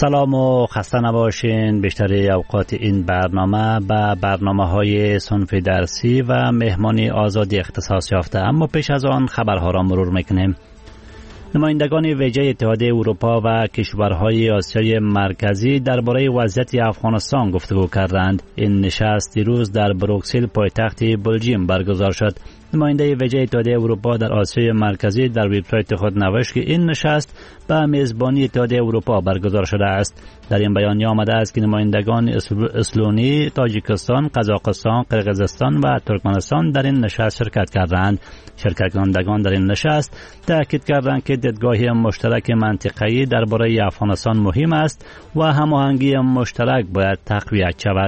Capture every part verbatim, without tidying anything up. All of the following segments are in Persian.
سلام و خسته نباشین. بیشتر اوقات این برنامه به برنامه های صنف درسی و مهمانی آزادی اختصاص یافته، اما پیش از آن خبرها را مرور میکنیم. نمایندگان ویژه اتحادیه اروپا و کشورهای آسیای مرکزی درباره وضعیت افغانستان گفتگو کردند. این نشست دیروز در بروکسل پایتخت بلژیم برگزار شد. نماینده ویژه اتحادیه اروپا در آسیای مرکزی در وبسایت خود نوشت که این نشست به میزبانی اتحادیه اروپا برگزار شده است. در این بیانیه آمده است که نمایندگان اسلونی، تاجیکستان، قزاقستان، قرقیزستان و ترکمنستان در این نشست شرکت کردند. شرکت کنندگان در این نشست تاکید کردند که دیدگاه مشترک منطقه‌ای درباره افغانستان مهم است و هماهنگی مشترک باید تقویت شود.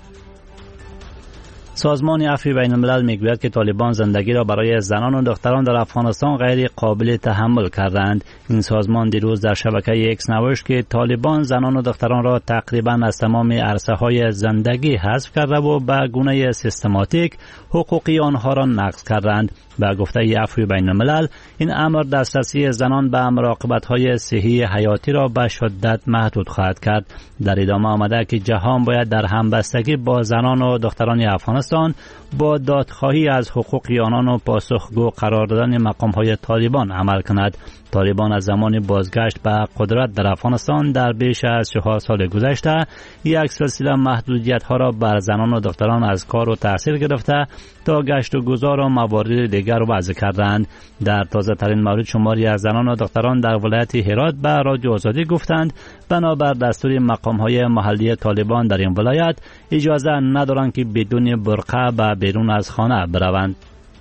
سازمان عفو بین الملل میگوید که طالبان زندگی را برای زنان و دختران در افغانستان غیر قابل تحمل کردند. این سازمان دیروز در شبکه ایکس نوشت که طالبان زنان و دختران را تقریبا از تمام عرصه های زندگی حذف کرده و به گونه سیستماتیک حقوقی آنها را نقض کردند. به گفته عفو بین الملل این امر دسترسی زنان به مراقبت های صحی حیاتی را به شدت محدود خواهد کرد. در ادامه آمده که جهان باید در همبستگی با زنان و دختران افغانستان با دادخواهی از حقوق آنان و پاسخگو قرار دادن مقام های طالبان عمل کند. طالبان از زمان بازگشت به قدرت در افغانستان در بیش از چهار سال گذشته یک سلسله محدودیت ها را بر زنان و دختران از کار و تحصیل گرفته تا گشت و گذار و موارد دیگر وضع کردند. در تازه ترین مورد شماری از زنان و دختران در ولایت هرات به رادیو آزادی گفتند بنابر دستور مقام های محلی طالبان در این ولایت اجازه ندارند که بدون برقع به بیرون از خانه بروند.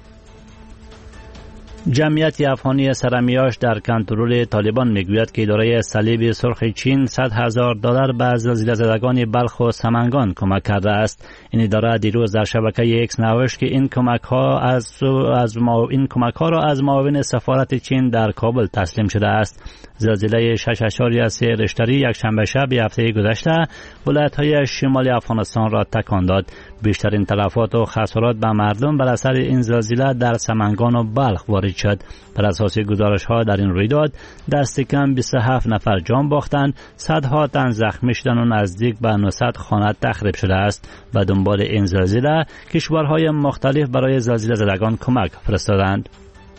جمعیت افغانی سرمیاش در کنترل طالبان میگوید که اداره صلیب سرخ چین صد هزار دلار به زلزله زدگان بلخ و سمنگان کمک کرده است. این اداره دیروز در شبکه ایکس نوشت که این کمک ها از از ما این کمک ها را از معاون سفارت چین در کابل تسلیم شده است. زلزله شش اشاریه سه ریشتری یک شنبه شب هفته گذشته ولایت‌های شمالی افغانستان را تکان داد. بیشترین تلفات و خسارات به مردم بر اثر این زلزله در سمنگان و بلخ وارد شد. بر اساس گزارش‌ها در این رویداد دست کم بیست و هفت نفر جان باختند، صدها تن زخمی شدند و نزدیک به نهصد خانه تخریب شده است. به دنبال این زلزله کشورهای مختلف برای زلزله زدگان کمک فرستادند.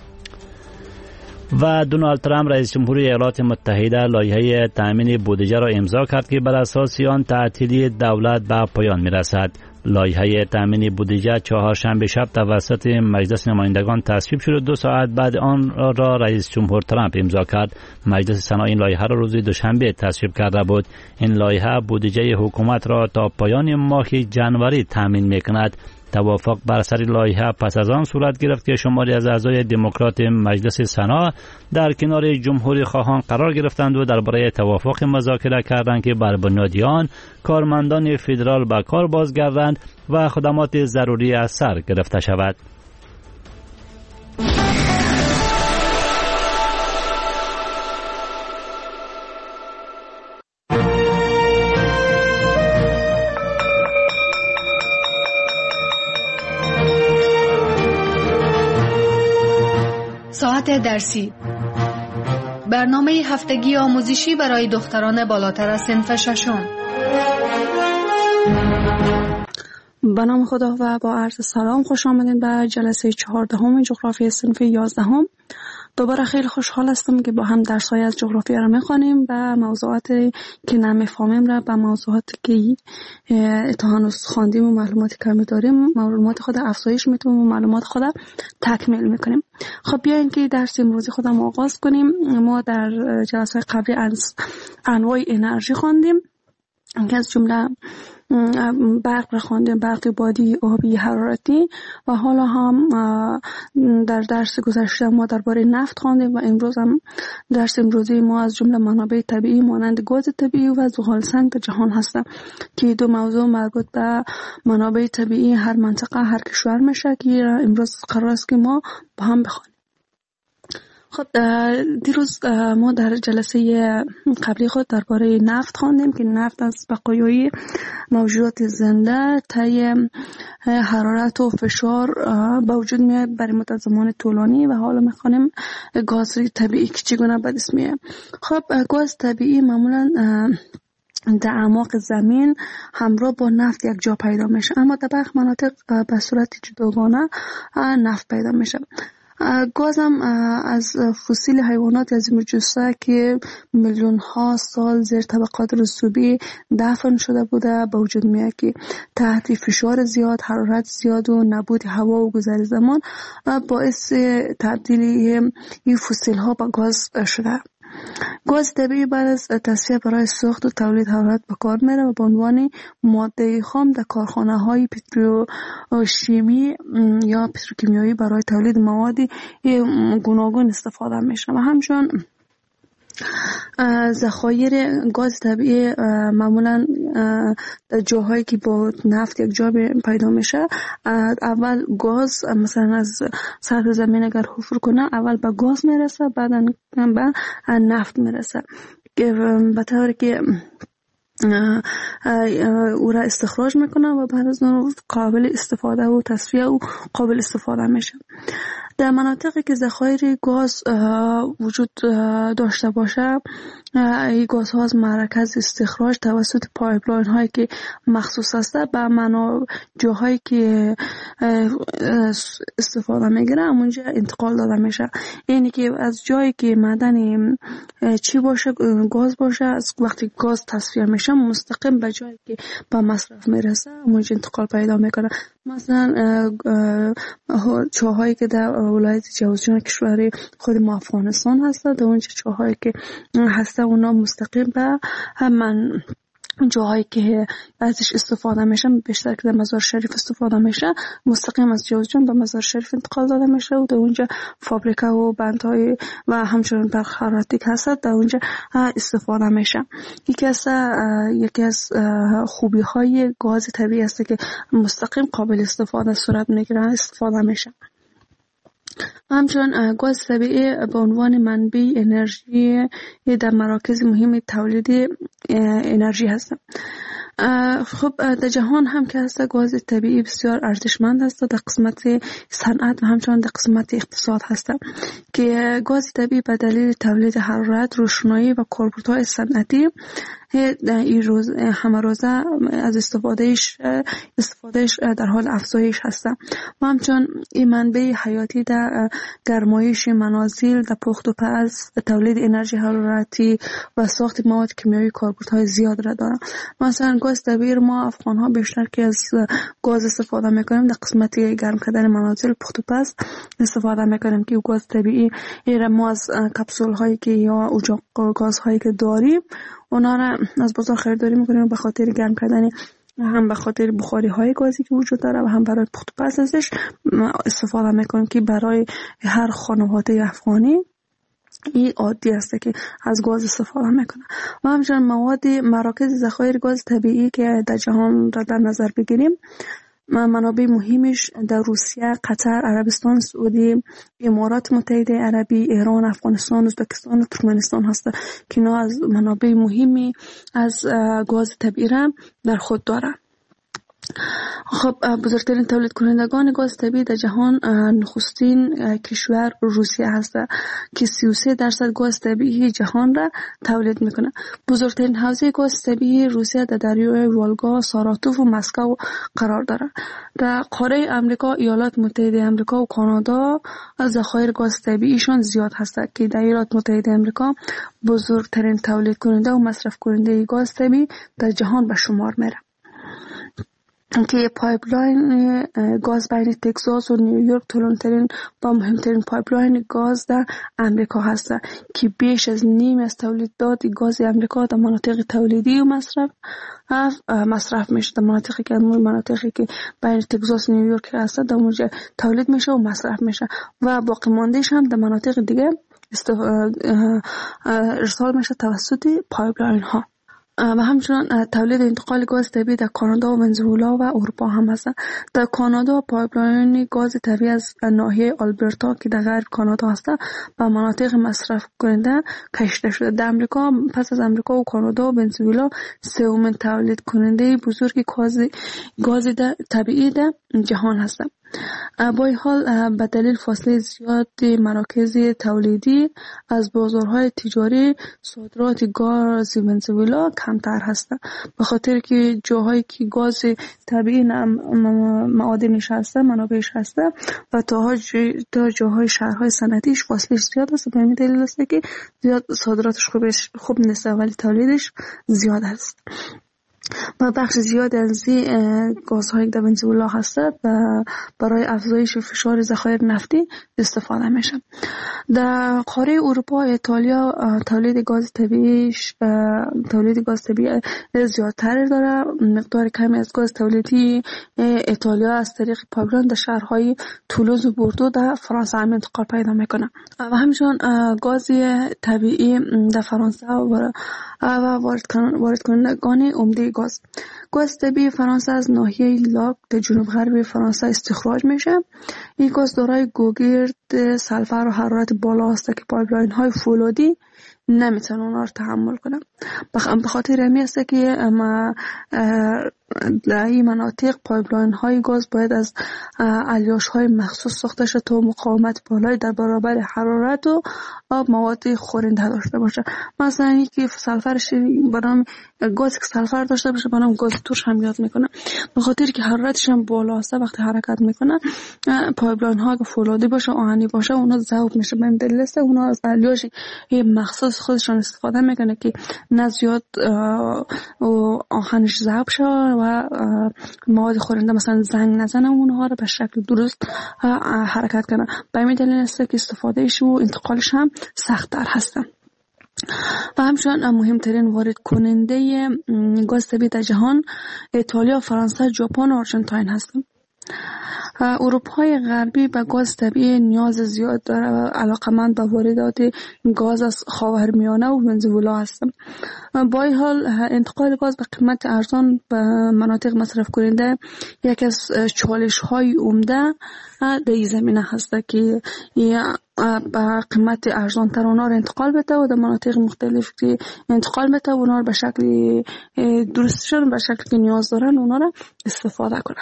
و دونالد ترامپ رئیس جمهوری ایالات متحده لایحه تامین بودجه را امضا کرد که بر اساس آن تعطیلی دولت به پایان می‌رسد. لایحه تامین بودجه چهارشنبه شب توسط مجلس نمایندگان تصویب شد و دو ساعت بعد آن را رئیس جمهور ترامپ امضا کرد. مجلس سنا این لایحه را روز دوشنبه تصویب کرده بود. این لایحه بودجه حکومت را تا پایان ماه جنوری تامین می‌کند. توافق بر سر لایحه پس از آن صورت گرفت که شماری از اعضای دموکرات مجلس سنا در کنار جمهوری خواهان قرار گرفتند و درباره توافق مذاکره کردند که بر بنیاد آن کارمندان فدرال به کار بازگردند و خدمات ضروری از سر گرفته شود. ساعت درسی، برنامه هفتگی آموزشی برای دختران بالاتر از صنف ششم. به نام خدا و با عرض سلام خوش آمدین به جلسه چهاردهم جغرافی صنف یازدهم. دوباره خیلی خوشحال هستم که با هم درس‌های از جغرافیا را می‌خوانیم و موضوعاتی که نمی‌فهمیم را با موضوعاتی که تا هنوز خواندیم و معلوماتی کمی داریم معلومات خود افزایش می‌دیم و معلومات خود تکمیل می‌کنیم. خب بیاین که درس امروزی خودم آغاز کنیم. ما در جلسه قبلی از انواع انرژی خواندیم که از جمله برق را خواندیم، برق بادی، آبی، حرارتی، و حالا هم در درس گذشته ما درباره نفت خواندیم و امروز هم درس امروزی ما از جمله منابع طبیعی مانند گاز طبیعی و زغال سنگ در جهان هستند که دو موضوع مربوط به منابع طبیعی هر منطقه هر کشور میشه که امروز قرار است که ما با هم بخوانیم. خب دیروز ما در جلسه قبلی خود درباره نفت خواندیم که نفت از بقایای موجودات زنده طی حرارت و فشار به وجود میاد برای مدت زمان طولانی و حالا میخوانیم گاز طبیعی که چگونه به دست میاد. خب گاز طبیعی معمولا در اعماق زمین همراه با نفت یک جا پیدا میشه، اما در برخی مناطق به صورت جداگانه نفت پیدا میشه. گاز هم از فسیل حیوانات از مجسه که میلیون ها سال زیر طبقات رسوبی دفن شده بوده به وجود میاد که تحت فشار زیاد، حرارت زیاد و نبود هوا و گذر زمان باعث تبدیل این فسیل ها به گاز شده. گاز طبیعی بعد از تصفیه برای ساخت و تولید حرارت به کار میره و به عنوان ماده خام در کارخانه های پتروشیمی یا پتروکیمیایی برای تولید مواد گوناگون استفاده میشه و همچنین ذخایر گاز طبیعی معمولا در جاهایی که با نفت یک جا پیدا میشه، اول گاز مثلا از سطح زمین اگر حفر کنه اول به گاز میرسه، بعدا به نفت میرسه به طوری که او را استخراج میکنه و بعد از اون قابل استفاده و تصفیه و قابل استفاده میشه. در مناطقی که ذخایر گاز وجود داشته باشه، این گاز ها از مرکز استخراج توسط پایپلاین هایی که مخصوص است به منابع جاهایی که استفاده میگیره همونجا انتقال داده میشه. یعنی که از جایی که معدن چی باشه، گاز باشه، از وقتی گاز تصفیه میشه مستقیم به جایی که به مصرف میرسه همونجا انتقال پیدا میکنه. مثلا چاهایی که در ولایت جوزجان کشور خود ما افغانستان هست، در اونجا چاهایی که هسته اونا مستقیم به من جاهایی که ازش استفاده میشه، بیشتر که در مزار شریف استفاده میشه، مستقیم از جوزجان به مزار شریف انتقال داده میشه و در اونجا فابریکه و بندهای و همچنین برق حرارتی که هست در اونجا استفاده میشه. یکی از یکی از خوبی های گاز طبیعی است که مستقیم قابل استفاده صورت میگیره، استفاده میشه. همچنین گاز طبیعی به عنوان منبع انرژی در مراکز مهم تولید انرژی هست. خب در جهان هم که هست گاز طبیعی بسیار ارزشمند هست در قسمت صنعت و همچنین در قسمت اقتصاد هست که گاز طبیعی به دلیل تولید حرارت، روشنایی و کاربردهای صنعتی این روز همه روزه از استفادهش استفادهش در حال افزایش هست و همچنین این منبع حیاتی در گرمایش منازل، در پخت و پز، تولید انرژی حرارتی و ساخت مواد کیمیایی کاربردهای زیاد را داره. مثلا گاز طبیعی ما افغان ها بیشتر که از گاز استفاده میکنیم در قسمت گرم کردن منازل، پخت و پز استفاده میکنیم که گاز طبیعی ما از کپسول هایی که یا اجاق گاز هایی که داریم اونا را از بازار خریداری میکنیم به خاطر گرم کردن، هم به خاطر بخاری های گازی که وجود داره و هم برای پخت و پز ازش استفاده میکنیم که برای هر خانواده افغانی این عادی است که از گاز استفاده میکنه. و همچنین مواد مراکز ذخایر گاز طبیعی که در جهان را در نظر بگیریم، منابع مهمش در روسیه، قطر، عربستان سعودی، امارات متحده عربی، ایران، افغانستان، ازبکستان و ترکمنستان هست که اینا از منابع مهمی از گاز طبیعی را در خود داره. خب بزرگترین تولید کنندگان گاز طبیعی در جهان نخستین کشور روسیه هست که سی و سه درصد گاز طبیعی جهان را تولید میکنه. بزرگترین حوزه گاز طبیعی روسیه در دریای والگا، ساراتوف و مسکو قرار داره. در قاره امریکا، ایالات متحده امریکا و کانادا ذخایر گاز طبیعیشون زیاد هست که در ایالات متحده امریکا بزرگترین تولید کننده و مصرف کننده گاز طبیعی در جهان به شمار میره که پایپلاین گاز بین تگزاس و نیویورک طولانی‌ترین و مهمترین پایپلاین گاز در امریکا هست که بیش از نیم از تولیدات گاز امریکا در مناطق تولیدی و مصرف مصرف میشه. در مناطقی که مناطقی که بین تگزاس و نیویورک هست در اونجا تولید میشه و مصرف میشه و باقی ماندهش هم در مناطق دیگه ارسال میشه توسط پایپلاین ها. و همچنان تولید انتقال گاز طبیعی در کانادا و ونزوئلا و اروپا هم هست. در کانادا پایپلاین گاز طبیعی از ناحیه آلبرتا که در غرب کانادا هست به مناطق مصرف کننده کشیده شده. در امریکا پس از امریکا و کانادا و ونزوئلا سومین تولید کننده بزرگ گاز گاز طبیعی در جهان هست. با این حال به دلیل فاصله زیاد مراکز تولیدی از بازارهای تجاری صادرات گاز ونزوئلا کمتر هست، به خاطر که جاهایی که گاز طبیعی معادنش هست منابعش هست و تا تا جاهای شهرهای صنعتیش فاصله زیاد است. به این دلیل است که زیاد صادراتش خوبش خوب نیست ولی تولیدش زیاد است و بخش زیاد از این گازهای در ونزوئلا هست و برای افزایش فشار ذخایر نفتی استفاده میشه. در قاره اروپا ایتالیا تولید گاز طبیعیش تولید گاز طبیعی زیادتر داره. مقدار کمی از گاز تولیدی ایتالیا از طریق پایپلاین در شهرهای تولوز و بوردو در فرانسه هم انتقال پیدا میکنه و همچنین گاز طبیعی در فرانسه و وارد کنندگان عمده گاز گاز طبیعی فرانسه از ناحیه لاک در جنوب غربی فرانسه استخراج میشه. این گاز دارای گوگرد، سلفر و حرارت بالا است که پایپلاین های فولادی نمیتونن اونا رو تحمل کنن. به خاطر همین است که اما در این مناطق پایپلاین های گاز باید از الیاش های مخصوص ساخته شده تا مقاومت بالای در برابر حرارت و مواد خورنده داشته باشه. مثلا یکی سلفرش برام گاز که سلفر داشته باشه برام گاز ترش هم یاد میکنه، به خاطر که حرارتش هم بالا است. وقتی حرکت میکنه پایپلاین ها که فولادی باشه آهنی باشه اونا ذوب میشه. به این دلیل است اونا از الیاش مخصوص خودشون استفاده میکنه که نه زیاد آهنش ذوب شه و مواد خورنده مثلا زنگ نزنه اونها رو به شکل درست حرکت کنه. به این دلیل است که استفادهش و انتقالش هم سخت‌تر هستن. و همچنین مهمترین وارد کننده گاز طبیعی در جهان ایتالیا، فرانسه، ژاپن و آرژانتین هستند. اروپای غربی به گاز طبیعی نیاز زیاد داره و علاقمند به واردات گاز از خاورمیانه و ونزوئلا هستند. با این حال انتقال گاز به قیمت ارزان به مناطق مصرف کننده یکی از چالش های عمده در این زمینه هست که به قیمت ارزان تر اونا رو انتقال بده و در مناطق مختلف که انتقال بده اونا رو به شکل درستشون به شکلی که نیاز دارن اونا رو استفاده کنن.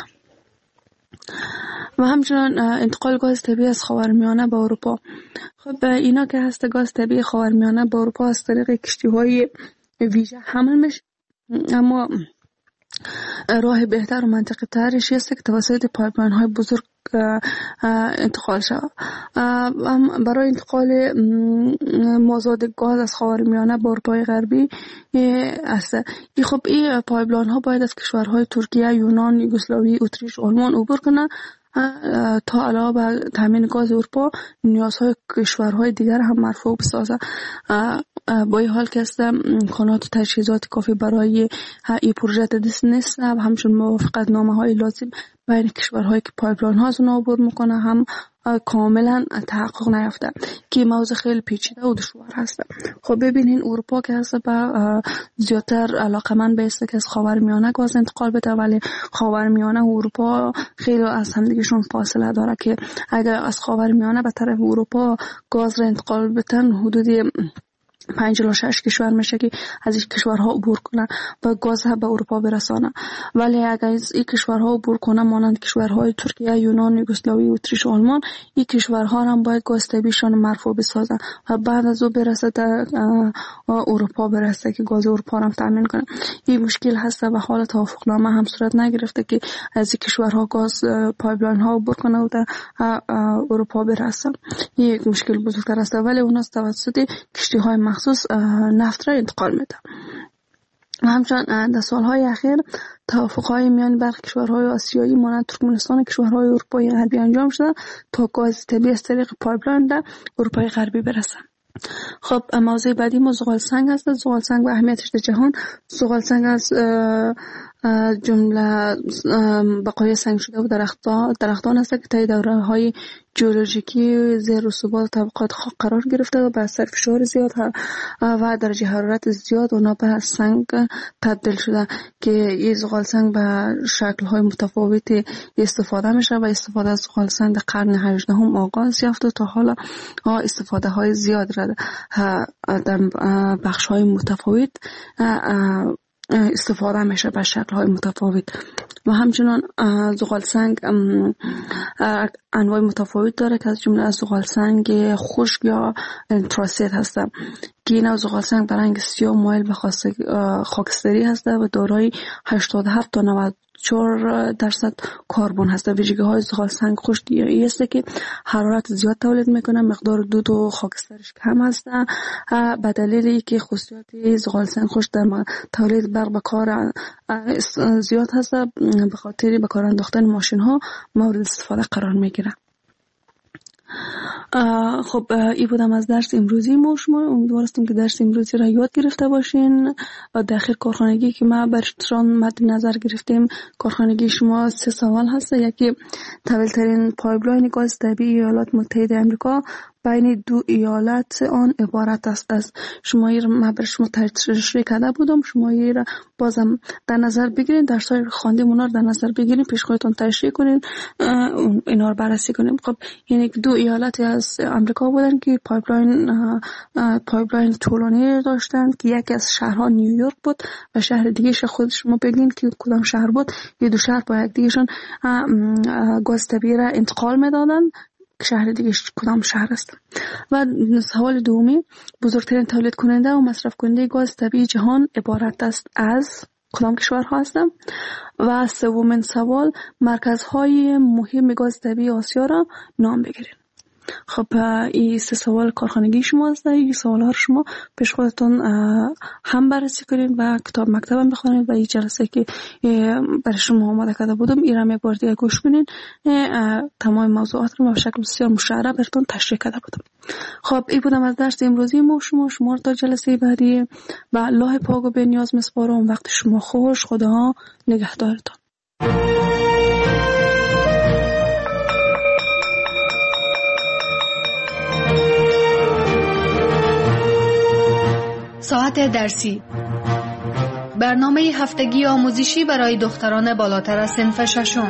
و همچنان انتقال گاز طبیعی از خاورمیانه به اروپا. خب اینا که هست گاز طبیعی خاورمیانه به اروپا از طریق کشتی‌های ویژه حمل میشه، اما راه بهتر و منطقی ترش است که توسط پایپلاین های بزرگ انتقال شود. برای انتقال مازاد گاز از خاورمیانه به اروپای غربی است. این خب این پایپلاین ها باید از کشورهای ترکیه، یونان، یوگسلاوی، اتریش، آلمان عبور کنه تا علاوه بر تامین گاز اروپا نیازهای کشورهای دیگر هم مرفوع بسازه. با این حال که است امکانات و تجهیزات کافی برای این پروژه دست نیست و همچنین موافقت نامه های لازم بین کشورهایی که پایپلاین ها از اون عبور میکنه هم کاملا تحقق نیافته که موضوع خیلی پیچیده و دشوار هست. خب ببینین اروپا که هست با زیادتر علاقمند به است که از خاورمیانه گاز انتقال بده، ولی خاورمیانه و اروپا خیلی از همدیگهشون فاصله داره که اگر از خاورمیانه به طرف اروپا گاز را انتقال بدن حدودی پنج الی شش کشور میشه که از این کشورها عبور کنن و گاز ها به اروپا برسانه. ولی اگر از این کشورها عبور کنن مانند کشورهای ترکیه، یونان، یوگسلاوی، اتریش و آلمان، این کشورها هم باید گاز طبیعیشون مرفوع بسازن و بعد از او برسه در اروپا برسه که گاز اروپا هم تامین کنه. این مشکل هست و حال توافقنامه هم صورت نگرفته که از این کشورها گاز پایپلاین ها عبور کنه و در اروپا برسه. این یک مشکل بزرگتر است، ولی اونها توسط کشتی های مخصوص نفت را انتقال میده. و همچنین در سالهای اخیر توافق‌های میان برخی کشورهای آسیایی مانند ترکمنستان و کشورهای اروپای غربی انجام شده تا گاز طبیعی از طریق پایپلاین در اروپای غربی برسه. خب موضوع بعدی ما زغال سنگ هست. زغال سنگ و اهمیتش در جهان. زغال سنگ از جمله بقای سنگ شده و درختان درختان است که طی دوره‌های ژئولوژیکی زیر رسوبات طبقات خاک قرار گرفته و به اثر فشار زیاد و درجه حرارت زیاد اونا به سنگ تبدیل شده که این زغال سنگ به شکل‌های متفاوتی استفاده میشه و استفاده از زغال سنگ در قرن هجدهم آغاز یافت و تا حالا استفاده های زیاد را در بخش‌های متفاوت استفاده میشه به شکل‌های متفاوت و همچنان زغال سنگ انواع متفاوت داره که از جمله از زغال سنگ خشک یا انتراسیت هست که این زغال سنگ در رنگ سیاه مایل به خاکستری هست و دارای هشتاد و هفت تا نود و چهار درصد کربن هست. ویژگی های زغال سنگ خشک این است که حرارت زیاد تولید میکنه، مقدار دود و خاکسترش کم هست به دلیلی که خصوصیات زغال سنگ خشک در تولید برق به کار زیاد هست، به خاطر به کار انداختن ماشین ها مورد استفاده قرار میگیره. خب این بودم از درس امروزی ما. شما امیدوارستم که درس امروزی را یاد گرفته باشین و در آخر کارخانگی که ما براتون مد نظر گرفتیم کارخانگی شما سه سوال هست. یکی طویل ترین پایپلاین گاز طبیعی ایالات متحده آمریکا بین دو ایالت آن عبارت است از. شما این را من بر شما تشریح کرده بودم، شما این را بازم در نظر بگیرین، درس‌های خواندیم اونا رو در نظر بگیرین، پیش خودتون تشریح کنین، اینا رو بررسی کنین. خب یعنی دو ایالت از آمریکا بودن که پایپلاین پایپلاین طولانی داشتن که یکی از شهرها نیویورک بود و شهر دیگه‌ش خود شما بگین که کدام شهر بود. یه دو شهر با یک دیگه‌شون گاز طبیعی را انتقال میدادن، شهر دیگه کدام شهر است. و سوال دومی بزرگترین تولید کننده و مصرف کننده گاز طبیعی جهان عبارت است از کدام کشورها هستند؟ و سومین سوال مرکزهای مهم گاز طبیعی آسیا را نام بگیرید. خب این سه سوال کارخانگی شما است. این سوال ها رو شما پیش خودتون هم بررسی کنید و کتاب مکتب هم بخونید و این جلسه که برای شما آماده کرده بودم این را یک بار دیگه گوش کنید. تمام موضوعات رو به شکل بسیار مشرح براتون تشریح کرده بودم. خب این بودم از درس امروزی ما. شما شما تا جلسه بعدی و الله پاک و بی‌نیاز میسپارم. وقت شما خوش. خدا نگهدارتان. ساعت درسی، برنامه هفتگی آموزشی برای دختران بالاتر از صنف ششم.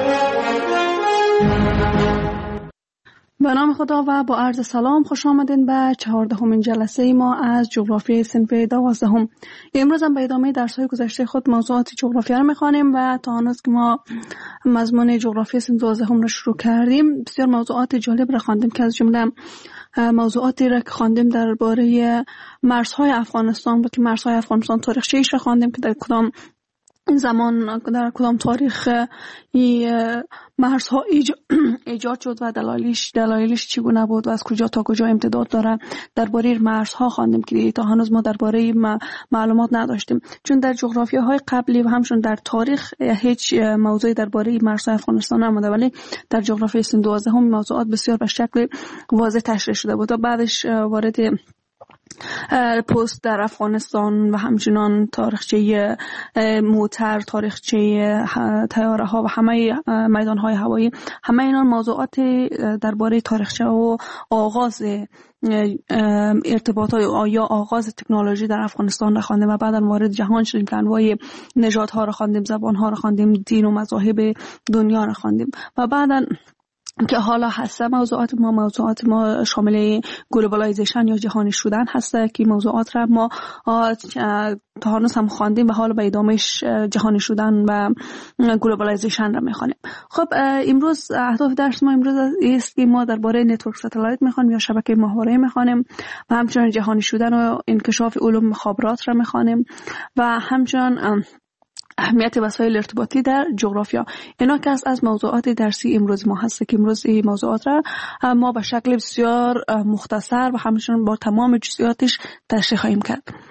به نام خدا و با عرض سلام خوش آمدین به چهاردهمین جلسه ما از جغرافیای صنف دوازدهم. امروز هم به ادامه درس‌های گذشته خود موضوعات جغرافیا را می‌خوانیم و تا هنوز که ما مضمون جغرافیای صنف دوازدهم را شروع کردیم بسیار موضوعات جالب را خواندیم که از جمله موضوعاتی را که خواندیم درباره مرزهای افغانستان و که مرزهای افغانستان تاریخچه‌ایش را خواندیم که در کدام زمان در کدام تاریخ این مرزها ایجاد شد و دلایلش دلایلش چگونه بود و از کجا تا کجا امتداد داره. درباره مرزها خواندیم که تا هنوز ما درباره معلومات نداشتیم، چون در جغرافیاهای قبلی و همچنین در تاریخ هیچ موضوعی درباره مرزهای افغانستان نموده، ولی در جغرافیای صنف دوازدهم موضوعات بسیار به شکل واضح تشریح شده بود و بعدش وارد پست در افغانستان و همچنان تاریخچه موتر، تاریخچه طیاره ها و همه میدان های هوایی، همه اینا موضوعات درباره تاریخچه و آغاز ارتباط یا آغاز تکنولوژی در افغانستان را خواندیم و بعدا وارد جهان شدیم که انواع نژادها را خواندیم، زبان ها را خواندیم، دین و مذاهب دنیا را خواندیم و بعدا که حالا هست موضوعات ما موضوعات ما شامل گلوبالایزیشن یا جهانی شدن هست که موضوعات را ما تا هنوز هم خواندیم و حالا به ادامهش جهانی شدن و گلوبالایزیشن را میخوانیم. خب امروز اهداف درس ما امروز است که ما درباره نتورک ستلایت میخوانیم یا شبکه ماهواره‌ای میخوانیم و همچنین جهانی شدن و انکشاف علوم مخابرات را میخوانیم و همچنین اهمیت وسایل ارتباطی در جغرافیا. اینا که از موضوعات درسی امروز ما هست که امروز این موضوعات را ما به شکل بسیار مختصر و همچنین با تمام جزئیاتش تشریح خواهیم کرد.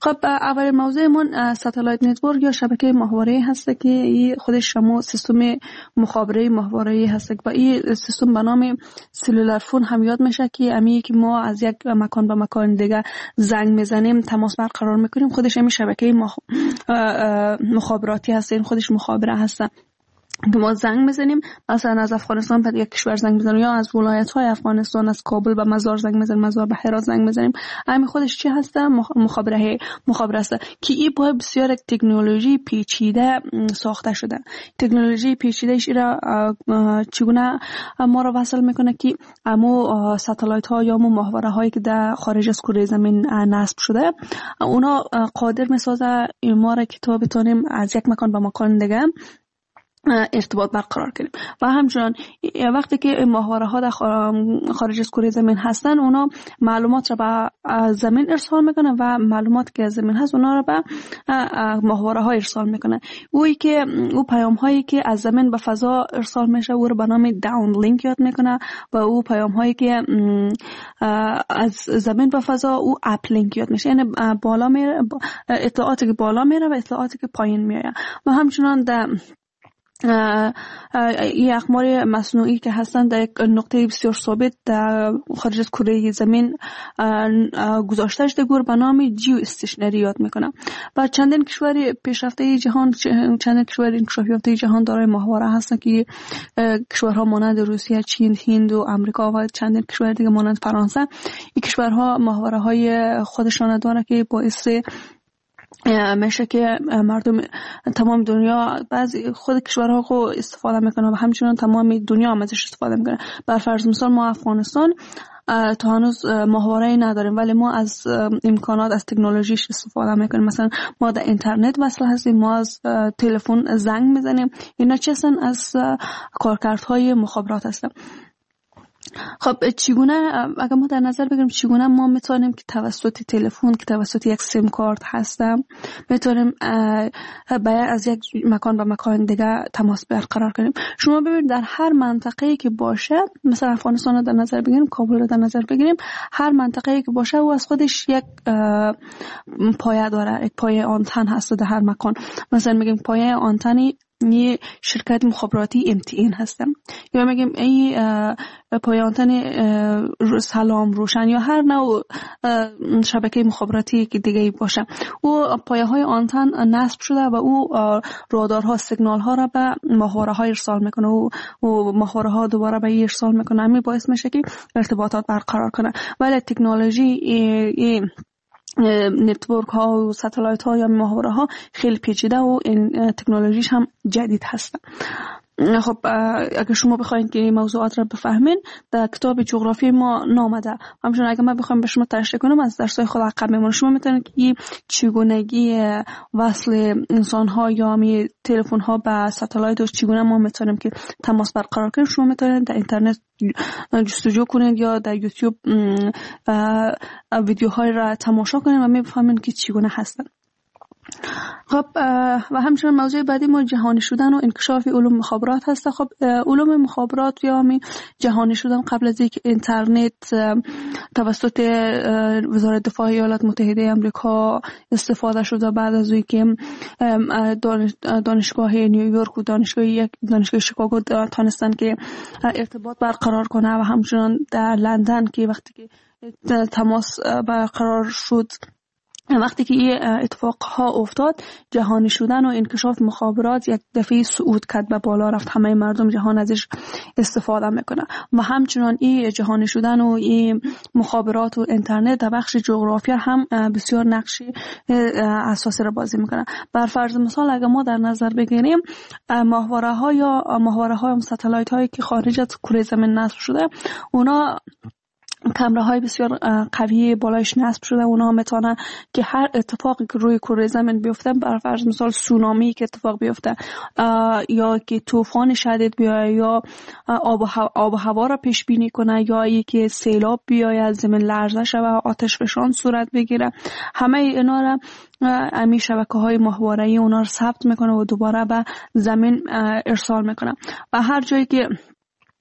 خب اول موضوعمون ستالایت نتورک یا شبکه ماهواره‌ای هست که این خودش شما سیستم مخابره ماهواره‌ای هست و این سیستم به نام سلولار فون هم یاد میشه که امی که ما از یک مکان به مکان دیگه زنگ میزنیم تماس برقرار میکنیم خودش همین شبکه مخ... مخابراتی هست. این خودش مخابره هست که ما زنگ میزنیم، مثلا از افغانستان به یک کشور زنگ میزنیم یا از ولایت های افغانستان از کابل به مزار زنگ میزنیم، مزار به هرات زنگ میزنیم. همین خودش چی هسته؟ مخابره مخابره است که این با بسیار یک تکنولوژی پیچیده ساخته شده. تکنولوژی پیچیده ایش را چگونه ما را وصل میکنه که امو ستالایت ها یا امو ماهواره هایی که در خارج از کره زمین نصب شده اونا قادر میسازه ما را که تا بتونیم از یک مکان به مکان دیگه ارتباط برقرار کنیم. و همچنان وقتی که ماهواره ها در خارج از کره زمین هستن اونا معلومات را به زمین ارسال میکنن و معلومات که از زمین هست اونا را به ماهواره ها ارسال میکنن. اویی که او پیام هایی که از زمین به فضا ارسال میشه او را به نام داون لینک یاد میکنه و او پیام هایی که از زمین به فضا او اپ لینک یاد میشه، یعنی بالا میره اطلاعاتی که بالا میره و اطلاعاتی که پایین میره. و همچنان در این اقمار مصنوعی که هستند در یک نقطه بسیار ثابت در خارج از کره زمین گذاشته شده گور به نام جیو استیشنری یاد میکنه. و چندین کشور پیشرفته جهان چندین کشور انکشاف یافته جهان دارای ماهواره هستند که کشورها مانند روسیه، چین، هند و آمریکا و چندین کشور دیگه مانند فرانسه این کشورها ماهواره های خودشان داره که باعث میشه که مردم تمام دنیا بعضی خود کشورها خو استفاده میکنه و همچنان تمام دنیا هم ازش استفاده میکنه. بر فرض مثال ما افغانستان تا هنوز ماهواره‌ای نداریم ولی ما از امکانات از تکنولوژیش استفاده میکنیم. مثلا ما در اینترنت وصل هستیم، ما از تلفن زنگ میزنیم. اینا چه هستن؟ از کارکردهای مخابرات هستن. خب چگونه اگر ما در نظر بگیریم چگونه ما میتونیم که توسط تلفن که توسط یک سیم کارت هستم میتونیم از یک مکان به مکان دیگه تماس برقرار کنیم. شما ببینید در هر منطقه‌ای که باشه، مثلا افغانستان رو در نظر بگیریم، کابل رو در نظر بگیریم، هر منطقه‌ای که باشه و از خودش یک پایه داره، یک پایه آنتن هست در هر مکان. مثلا میگیم پایه آنتنی یه شرکت مخابراتی ام تی این هستم یا میگیم ای پایه آنتن سلام روشن یا هر نوع شبکه مخابراتی که دیگه باشه او پایه های آنتن نصب شده و او رادارها سیگنال ها را به ماهواره ها ارسال میکنه و ماهواره ها دوباره به ارسال میکنه. همین باعث میشه که ارتباطات برقرار کنه. ولی تکنولوژی نتورک ها و ستالایت ها یا ماهواره ها خیلی پیچیده و این تکنولوژیش هم جدید هستن. خب اگر شما بخواید که این موضوعات را بفهمین در کتاب جغرافی ما نامده. همچنین اگر من بخوام به شما تشریح کنم از درس‌های خود عقب میمونه. شما میتونید که چگونگی وصل انسان ها یا می تلفن ها به ستالایت و چگونه ما میتونیم که تماس برقرار کنیم شما میتونید در اینترنت جستجو کنید یا در یوتیوب ویدیوهای را تماشا کنید و میفهمید که چگونه هستن. خب و همچنین موضوع بعدی ما جهانی شدن و انکشاف علوم مخابرات هست. خب علوم مخابرات یا می جهانی شدن قبل از اینکه اینترنت توسط وزارت دفاع ایالات متحده آمریکا استفاده شده، بعد از اینکه دانشگاه نیویورک و دانشگاه یک دانشگاه شیکاگو تونستن که ارتباط برقرار کنه و همچنین در لندن که وقتی که تماس برقرار شد، وقتی که این اتفاق ها افتاد جهانی شدن و انکشاف مخابرات یک دفعه صعود کرد به بالا رفت، همه مردم جهان ازش استفاده میکنه. و همچنان این جهانی شدن و این مخابرات و اینترنت در بخش جغرافیا هم بسیار نقشی اساسی را بازی میکنه. بر فرض مثال اگر ما در نظر بگیریم ماهواره ها یا ماهواره های ستالایت هایی که خارج از کره زمین نصب شده، اونا کامره های بسیار قوی بالایش نصب شده. اونا میتونن که هر اتفاقی که روی کره زمین بیفته، بر فرض مثال سونامی که اتفاق بیفته یا که طوفان شدید بیاید یا آب و هوا را پیش بینی کنه یا یکی سیلاب بیاید، زمین لرزه شود، آتش فشان صورت بگیره، همه اینا را امی شبکه های ماهواره‌ای اونا رو ثبت میکنه و دوباره به زمین ارسال میکنه. و هر جایی که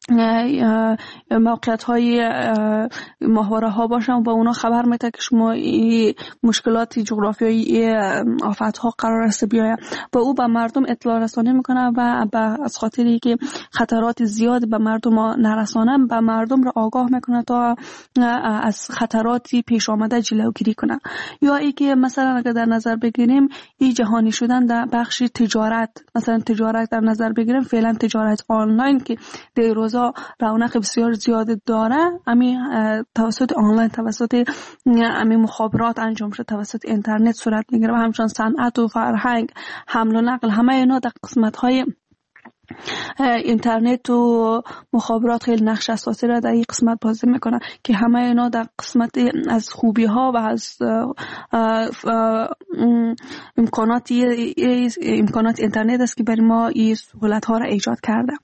موقعیت های ماهواره ها باشن و اونا خبر میده که شما مشکلات جغرافیایی آفت ها قرار است بیاید و او به مردم اطلاع رسانی میکنه و از خاطری که خطرات زیاد به مردم نرسانه به مردم را آگاه میکنه تا از خطراتی پیش آمده جلوگیری کنه. یا ای که مثلا اگر در نظر بگیریم این جهانی شدن در بخش تجارت، مثلا تجارت در نظر بگیریم فعلا تجارت آنلاین که در روزا رونق بسیار زیاد داره، امی توسط آنلاین توسط امی مخابرات انجام شده، توسط اینترنت صورت میگیره و همچنان صنعت و فرهنگ، حمل و نقل، همه اینا در قسمت های اینترنت و مخابرات خیلی نقش اساسی را در این قسمت بازی میکنه که همه اینا در قسمت از خوبی ها و از امکانات امکانات اینترنت است که برای ما این سهولت ها را ایجاد کرده.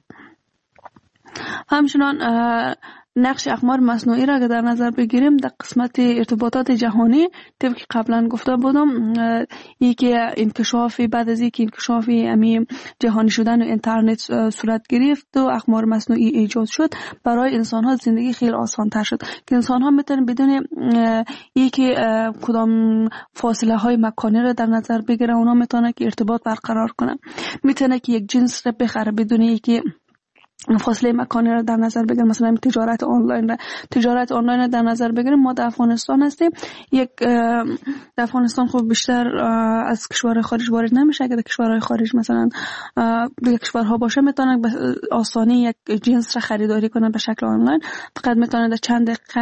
همچنان نقش اقمار مصنوعی را که در نظر بگیریم در قسمت ارتباطات جهانی، طبق که قبلا گفته بودم، یکی انکشاف بعد از اینکه انکشاف امی جهانی شدن و اینترنت صورت گرفت و اقمار مصنوعی ایجاد شد، برای انسان ها زندگی خیلی آسان تر شد که انسان ها میتونن بدون یکی کدام فاصله های مکانی را در نظر بگیرن، اونا میتونن که ارتباط برقرار کنن، میتونن که یک جنس را بخره بدون یکی فاصله مکانی را در نظر بگیریم. مثلا تجارت آنلاین را تجارت آنلاین را در نظر بگیریم. ما در افغانستان هستیم، یک در افغانستان خب بیشتر از کشورهای خارج وارد نمیشه. اگر در کشورهای خارج مثلا دیگه کشورها باشه میتونن به آسانی یک جنس را خریداری کنن به شکل آنلاین، فقط میتونن در چند دقیقه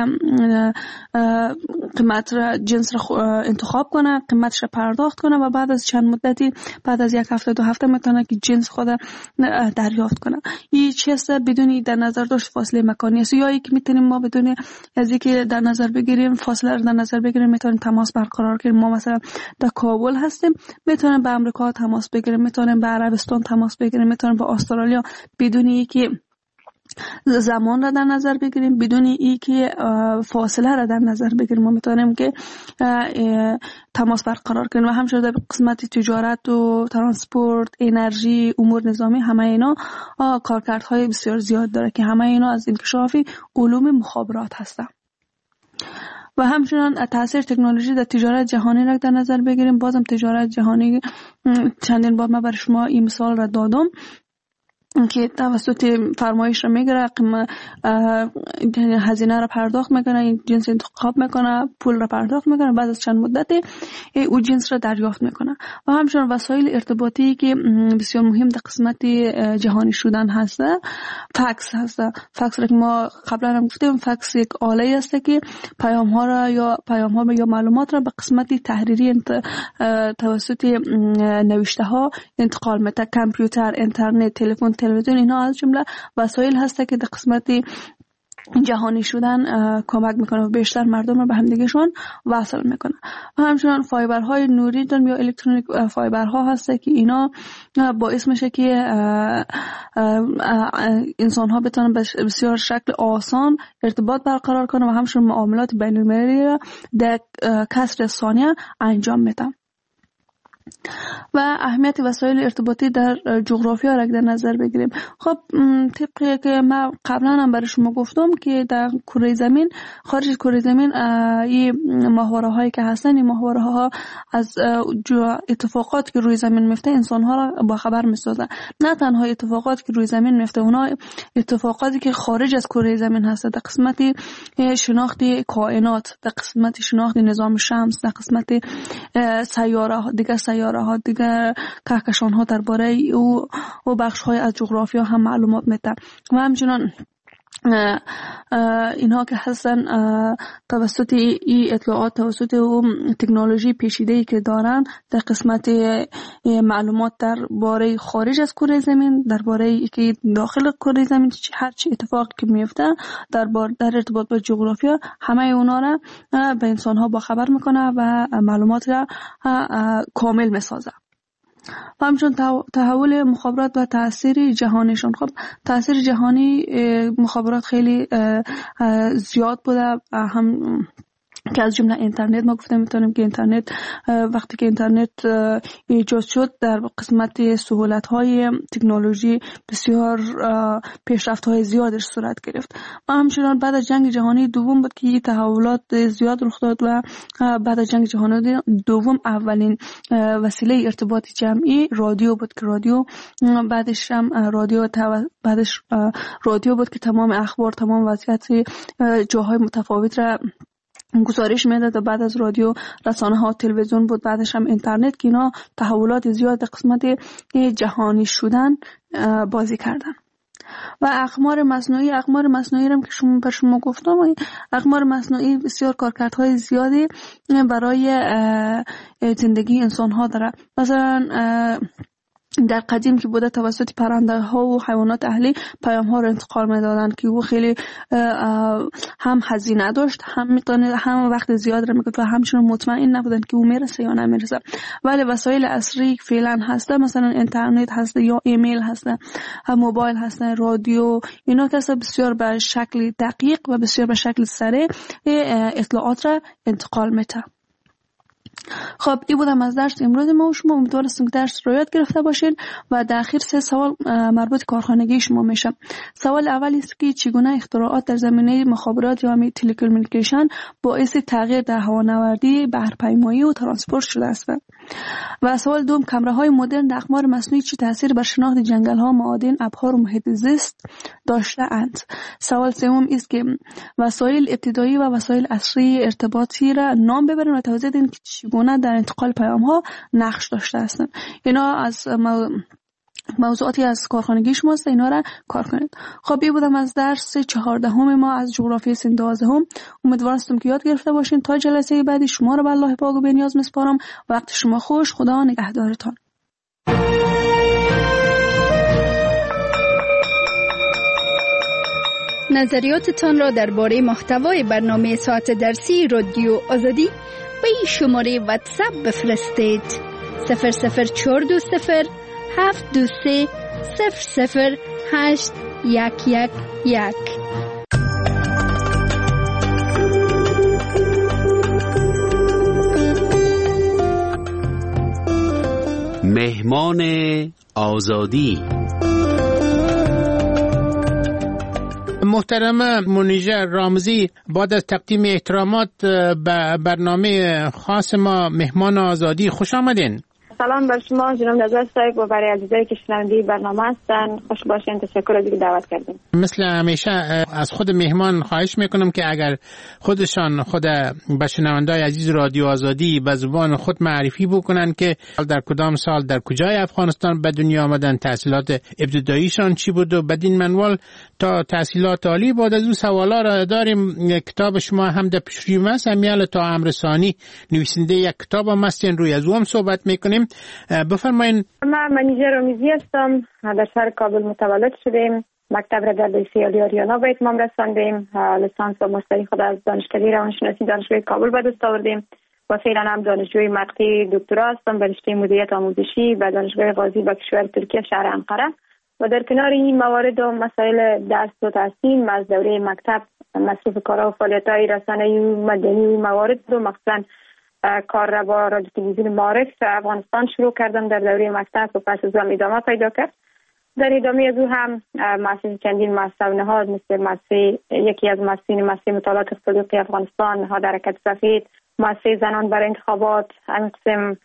قیمت را جنس را انتخاب کنن، قیمتش را پرداخت کنن و بعد از چند مدتی، بعد از یک هفته دو هفته میتونن که جنس خود دریافت کنن. این چیست بدون در نظر داشت فاصله مکانی است. یا یک میتونیم ما بدون از اینکه در نظر بگیریم فاصله رو در نظر بگیریم میتونیم تماس برقرار کنیم. ما مثلا در کابل هستیم، میتونیم به امریکا تماس بگیریم، میتونیم به عربستان تماس بگیریم، میتونیم به استرالیا بدون اینکه زمان را در نظر بگیریم، بدون اینکه فاصله را در نظر بگیریم ما میتونیم که تماس برقرار کنیم. و همچنین در قسمت تجارت و ترانسپورت، انرژی، امور نظامی، همه اینا کارکردهای بسیار زیاد داره که همه اینا از انکشاف علوم مخابرات هستند. و همچنین تاثیر تکنولوژی در تجارت جهانی را در نظر بگیریم. بازم تجارت جهانی چندین بار من برای شما این مثال را دادم که توسط فرمایش رو میگیره، هزینه رو پرداخت میکنه، این جنس انتخاب میکنه، پول رو پرداخت میکنه، بعد از چند مدت او جنس رو دریافت میکنه. و همچنین وسایل ارتباطی که بسیار مهم در قسمت جهانی شدن هست، فکس هست. فکس رو که ما قبلا هم گفتیم، فکس یک آله است که پیام ها را یا پیام ها یا معلومات را به قسمت تحریری انت... توسط نوشته ها انتقال میده. کامپیوتر، اینترنت، تلفن، تلویزیون، اینا از جمله وسایل هسته که در قسمت جهانی شدن کمک میکنه و بیشتر مردم رو به همدیگهشون وصل میکنه. و همچنان فایبرهای نوری داریم یا الکترونیک فایبرها هسته که اینا باعث میشه که انسان ها بتونن بسیار شکل آسان ارتباط برقرار کنه و همچنان معاملات بین المللی را در کسر ثانیه انجام میدن. و اهمیت وسایل ارتباطی در جغرافیا را در نظر بگیریم. خب طبقی که من قبلا هم برای شما گفتم که در کره زمین، خارج از کره زمین، این ماهواره هایی که هستن، این ماهواره ها از اتفاقات که روی زمین میفته انسان ها را با خبر میسازن. نه تنها اتفاقات که روی زمین میفته، اونا اتفاقاتی که خارج از کره زمین هست، در قسمت شناخت کائنات، در قسمت شناخت نظام شمس، در قسمت سیاره دیگه سیاره ها دیگر کهکشان ها درباره او و بخش های از جغرافیا هم معلومات میده. و همچنان اینها که هستن توسط این اطلاعات، توسط اون تکنولوژی پیچیده‌ای که دارن در قسمت معلومات درباره خارج از کره زمین، درباره که داخل کره زمین هر چی اتفاقی که میفته در در ارتباط با جغرافیا، همه اونا را به انسان ها با خبر میکنه و معلومات را کامل میسازه. و همچون تحول مخابرات و تأثیر جهانیشون. خب تأثیر جهانی مخابرات خیلی زیاد بوده، هم که از جمله اینترنت. ما گفتم میتونیم که اینترنت وقتی که اینترنت ایجاد شد در قسمت سهولت‌های تکنولوژی بسیار پیشرفت‌های زیادش صورت گرفت و همچنان بعد از جنگ جهانی دوم بود که تحولات زیاد رخ داد و بعد از جنگ جهانی دوم اولین وسیله ارتباط جمعی رادیو بود که رادیو بعدش هم رادیو بعدش رادیو بود که تمام اخبار تمام وضعیت جاهای متفاوت را گزارش میداد و بعد از رادیو رسانه ها تلویزیون بود، بعدش هم اینترنت که اینا تحولات زیاد در قسمت جهانی شدن بازی کردن. و اقمار مصنوعی اقمار مصنوعی هم که شما پر شما گفتم، اقمار مصنوعی بسیار کارکردهای زیادی برای زندگی انسان ها داره. مثلا در قدیم که بوده توسط پرنده ها و حیوانات اهلی پیام ها رو انتقال میدادن که او خیلی هم هزینه داشت، هم میتونه هم وقت زیاد رو میگفت و همچنان مطمئن نبودن که او میرسه یا نمیرسه. ولی وسایل عصری فعلا هسته، مثلا اینترنت هسته یا ایمیل هسته، هم موبایل هسته، رادیو، اینا که بسیار به شکل دقیق و بسیار به شکل سریع اطلاعات را انتقال میده. خب این بودم از درس امروز ما و شما. امیدوارم که درس رو یاد گرفته باشین و در اخیر سه سوال مربوط کارخانگی شما میشه. سوال اول است که چگونه اختراعات در زمینه مخابرات یا می تلکومونیکیشن باعث تغییر در هوانوردی، بحرپیمایی و ترانسپورت شده است؟ و سوال دوم، کامراهای مدرن در اقمار مصنوعی چه تاثیر بر شناخت جنگل ها، معادن، ابحار و محیط زیست داشته اند؟ سوال سوم است که وسایل ابتدایی و وسایل عصری ارتباطی را نام ببرین و توضیح دین که چگونه در انتقال پیام ها نقش داشته هستند. اینا از مو... موضوعاتی از کارخانگی شماست، اینا را کار کنید. خب این بودم از درس چهاردهم ما از جغرافی سن دوازدهم. امیدوارم که یاد گرفته باشین. تا جلسه بعدی شما را به الله پاک و بی‌نیاز میسپارم. وقت شما خوش. خدا نگهدارتان. نظریاتتان را درباره محتوای برنامه ساعت درسی رادیو آزادی به این شماره واتساپ بفرستید: صفر صفر چهار دو صفر هفت دو سه صفر صفر هشت یک یک یک. مهمان آزادی. محترم منیژه رامزی، بعد از تقدیم احترامات به برنامه خاص ما مهمان آزادی خوش آمدین. سلام بر شما جناب نظر صاحب و برای عزیزایی که شنونده برنامه هستن. خوش باشین. تشکر از اینکه دعوت کردین. مثل همیشه از خود مهمان خواهش میکنم که اگر خودشان خود به شنونده‌های عزیز رادیو آزادی به زبان خود معرفی بکنن که در کدام سال در کجای افغانستان به دنیا آمدن، تحصیلات ابتداییشان چی بود و بدین منوال تا تحصیلات عالی. بعد از اون سوالا را داریم. کتاب شما هم در پیشروی است، امیال تا امرسانی نویسنده یک کتاب هم هستین، روی از اون صحبت میکنیم. بفرمایید. من منیژه رامزی هستم، در شهر کابل متولد شدیم. مکتب را در لیسه آریانا به اتمام رساندیم. لیسانس و ماستری خود از دانشکده روانشناسی دانشگاه کابل به دست آوردیم و فعلا هم دانشجوی مقطع دکترا هستم به رشته مدیریت آموزشی به دانشگاه غازی به کشور ترکیه شهر انقره. و در کنار این موارد و مسائل درس و تحصیل از دوره مکتب مصروف کارها و فعالیت‌های رسانه‌ای و مدنی و موارد و مخصوصاً کار را با رادیو تلویزیون معارف افغانستان شروع کردم در دوره مکتب و پس از آن ادامه پیدا کرد. در ادامه از او هم مؤسسه چندین مؤسسه و نهاد مثل مؤسسه یکی از مؤسسین مؤسسه مطالعات اقتصادی افغانستان، نهاد حرکت سفید، مؤسسه زنان برای انتخابات، همین قسم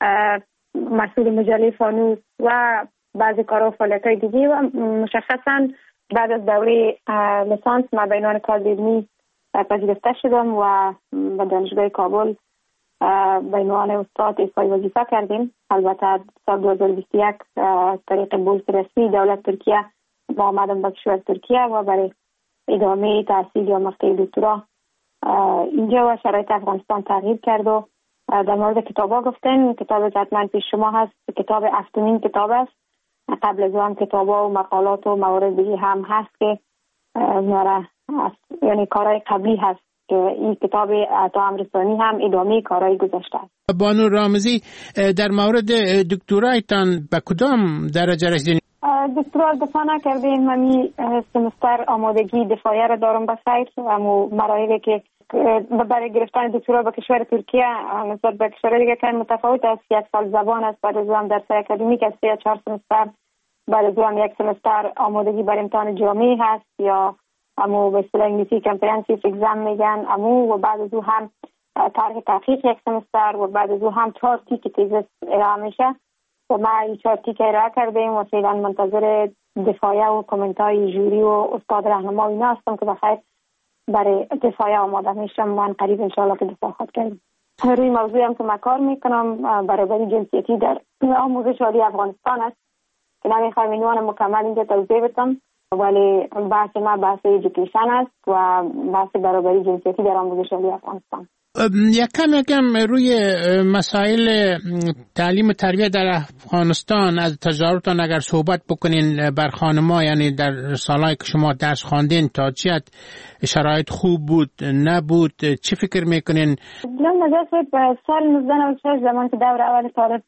مسئول مجله فانوس و بعضی کارها و فعالیت‌های دیگه. و مشخصاً بعد از دوره لیسانس ما به عنوان کار علمی پذیرفته شدم و به دانشگاه کابل به عنوان استاد ایفای وظیفه کردیم. البته سال دو هزار و بیست و یک طریق بورس رسمی دولت ترکیه ما آمدم به کشور ترکیه و برای ادامه تحصیل یا مقطع دکترا اینجا و شرایط افغانستان تغییر کرد. و در مورد کتابا گفتن، کتاب حتما پیش شما هست، کتاب هفتمین کتاب است. قبل از آن کتابا و مقالات و موارد دیگه هم هست که ناره یعنی کارهای قبلی هست که این کتاب تا امرسانی هم ادامه کارهای گذشته است. بانو رامزی، در مورد دکترایتان به کدام درجه رسیدین؟ دکترا دفاع نکردیم. همی سمستر آمادگی دفاعی را دارم به خیر. اما مراحلی که برای گرفتن دکترا به کشور ترکیه نسبت به کشور دیگه که متفاوت است. یک سال زبان است، بعد از آن درس اکادمیک است، یا چهار سمستر، بعد از آن یک سمستر آمادگی برای امتحان جامعی هست یا اما به اصطلاح انگلیسی کامپرهنسیو اگزم میگن. اما و بعد از او هم طرح تحقیق یک سمستر و بعد از او هم چهار تیک تیزس ارائه میشه و ما این چهار تیک ارائه کردیم و فعلا منتظر دفاعیه و کامنت های جوری و استاد راهنما اینا هستم که بخیر برای دفاعیه آماده میشم. من قریب انشاءالله که دفاع خود کردم. روی موضوعی هم که من کار میکنم برابری جنسیتی در آموزش عالی افغانستان است که نمیخوایم اینوان مکمل اینجا توضیح بدم، ولی بحث ما بحث ایژوکیشن است و بحث برابری جنسیتی در آموزش عالی افغانستان. یکم یکم روی مسائل تعلیم و تربیت در افغانستان از تجربتان اگر صحبت بکنین بر خانم‌ها، یعنی در سالهایی که شما درس خواندین تا چی شرایط خوب بود نبود، چی فکر میکنین؟ من نظر به سال نوزده نود و شش زمان که دور اول طالب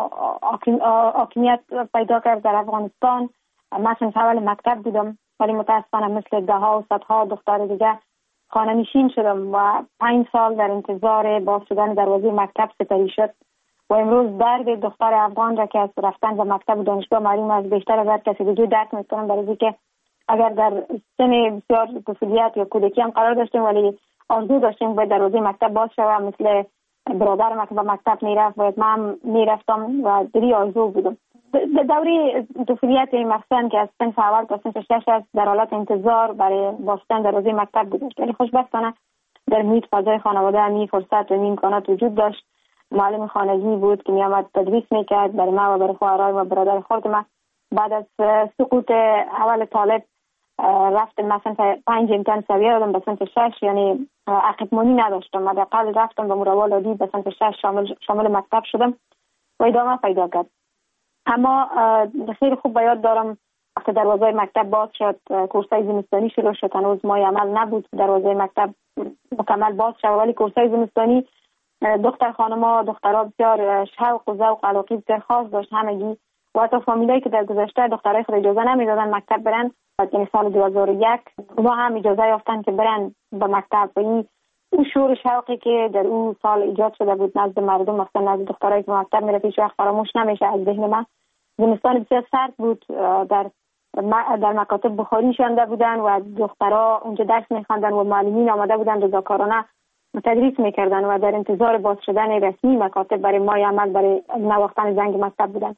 حاکمیت پیدا کرد در افغانستان، من صنف اول مکتب بودم ولی متاسفانه مثل ده ها و صدها دختر دیگه خانه نشین شدم و پنج سال در انتظار باز شدن دروازه مکتب سپری شد و امروز درد دختر افغان را که از رفتن به مکتب و دانشگاه معلوم از بیشتر از هر کسی دیگه درک میکنم، برای اینکه اگر در سن بسیار طفولیت یا کودکی هم قرار داشتیم ولی آرزو داشتیم باید دروازه مکتب باز شود، مثل برادرم که به مکتب میرفت باید من میرفتم و دری آرزو بودم. دوره طفولیت مخصوصا که از صنف اول تا صنف شش است در حالت انتظار برای بازشدن دروازه مکتب بود، ولی خوشبختانه در محیط فضای خانواده همی فرصت و امکانات وجود داشت. معلم خانگی بود که میامد تدریس میکرد برای ما و برای خواهرای و برادر خود ما. بعد از سقوط اول طالب رفتم مثلا پنج امتحان سویه دادم به صنف شش، یعنی عقب مانی نداشتم، حداقل رفتم به مروال عادی به صنف شش شامل شامل مکتب شدم و ادامه پیدا کرد. اما خیلی خوب به یاد دارم وقتی دروازه مکتب باز شد، کورسای زمستانی شروع شد، هنوز ماه عمل نبود دروازه مکتب مکمل باز شد، ولی کورسای زمستانی دختر خانم‌ها دخترها بسیار شوق و ذوق علاقه بسیار خاص داشت همگی و حتی فامیلایی که در گذشته دخترای خود اجازه نمیدادن مکتب برن، یعنی سال دو هزار و یک ما هم اجازه یافتن که برن به مکتب و این اون شور شوقی که در اون سال ایجاد شده بود نزد مردم، مثلا نزد دخترایی که مکتب میرفت هیچ وقت فراموش نمیشه از ذهن من. زمستان بسیار سرد بود، در در مکاتب بخاری شونده بودن و دخترها اونجا درس میخواندن و معلمین آمده بودن رضاکارانه تدریس میکردن و در انتظار باز شدن رسمی مکاتب برای ماه عمل برای نواختن زنگ مکتب بودن.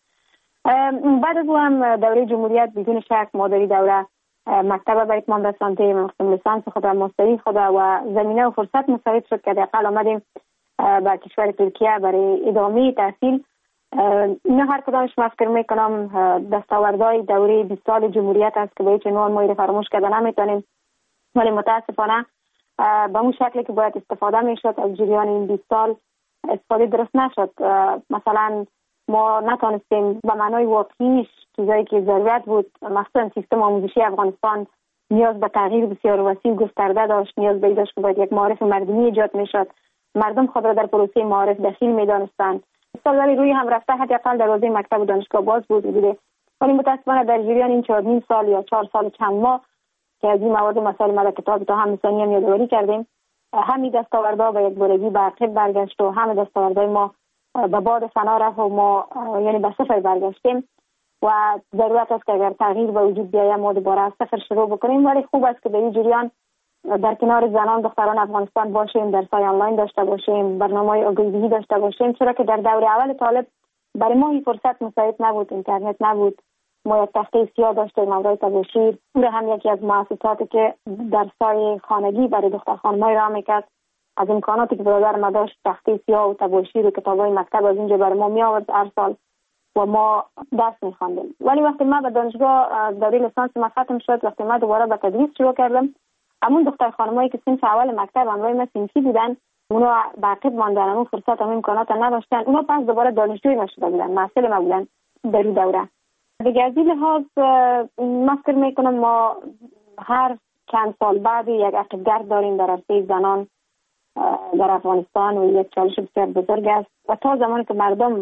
بعد از اون هم دوره جمهوریت بدون شک مادری دوره مکتب به اتمام رسانده مقسم لیسانس خود و ماستری خود و زمینه و فرصت مساعد شد که دقیقا آمدیم به کشور ترکیه برای ادامه تحصیل. اینا هر کدامش من فکر میکنم دستاوردهای دوره بیست سال جمهوریت است که با هیچ عنوان ما رو فراموش کردن نمیتونیم، ولی متاسفانه به اون شکلی که باید استفاده میشد از جریان این بیست سال استفاده درست نشد. مثلا ما نتونستیم به معنای واقعیش چیزایی که ضرورت بود، مثلا سیستم آموزشی افغانستان نیاز به تغییر بسیار وسیع و گسترده داشت، نیاز به داشت که باید یک معارف مردمی ایجاد میشد، مردم خود را در پروسه معارف دخیل میدانستند. استاد روی هم رفته حداقل دروازه مکتب و دانشگاه باز بود بوده، ولی متاسفانه در جریان این چهار نیم سال یا چهار سال چند ماه که از این مواد مسائل ما در کتاب تا هم ثانی هم یادآوری کردیم، همین دستاوردها به یک بارگی به عقب برگشت و همه دستاوردهای ما به باد فنا رفت و ما یعنی به صفر برگشتیم و ضرورت است که اگر تغییر به وجود بیاید ما دوباره از صفر شروع بکنیم. ولی خوب است که در این جریان در کنار زنان دختران افغانستان باشیم، درس‌های آنلاین داشته باشیم، برنامه‌های آگاهی داشته باشیم، چرا که در دوره اول طالب برای ما این فرصت مساعد نبود، اینترنت نبود، ما یک تخته سیاه داشتیم مورای تباشیر، اون هم یکی از مؤسساتی که درس‌های خانگی برای دختر خانم‌های را میکرد. از امکاناتی که برادر ما داشت تخته سیاه و تباشیر و کتاب‌های مکتب از اینجا برای ما می آورد هر سال و ما درس می‌خواندیم. ولی وقتی ما به دانشگاه دوره لیسانس ما ختم شد، وقتی ما دوباره به تدریس شروع کردم، همون دختر خانمایی که صنف اول مکتب همراه ما صنفی بودن اونا به عقب ماندن، همون فرصت همون امکانات نداشتن، اونا پس دوباره دانشجوی نشده بودن، محصل ما بودن در این دوره. دیگه از این لحاظ من فکر میکنم ما هر چند سال بعد یک عقب‌گرد داریم در عرصه زنان در افغانستان و یک چالش بسیار بزرگ است و تا زمانی که مردم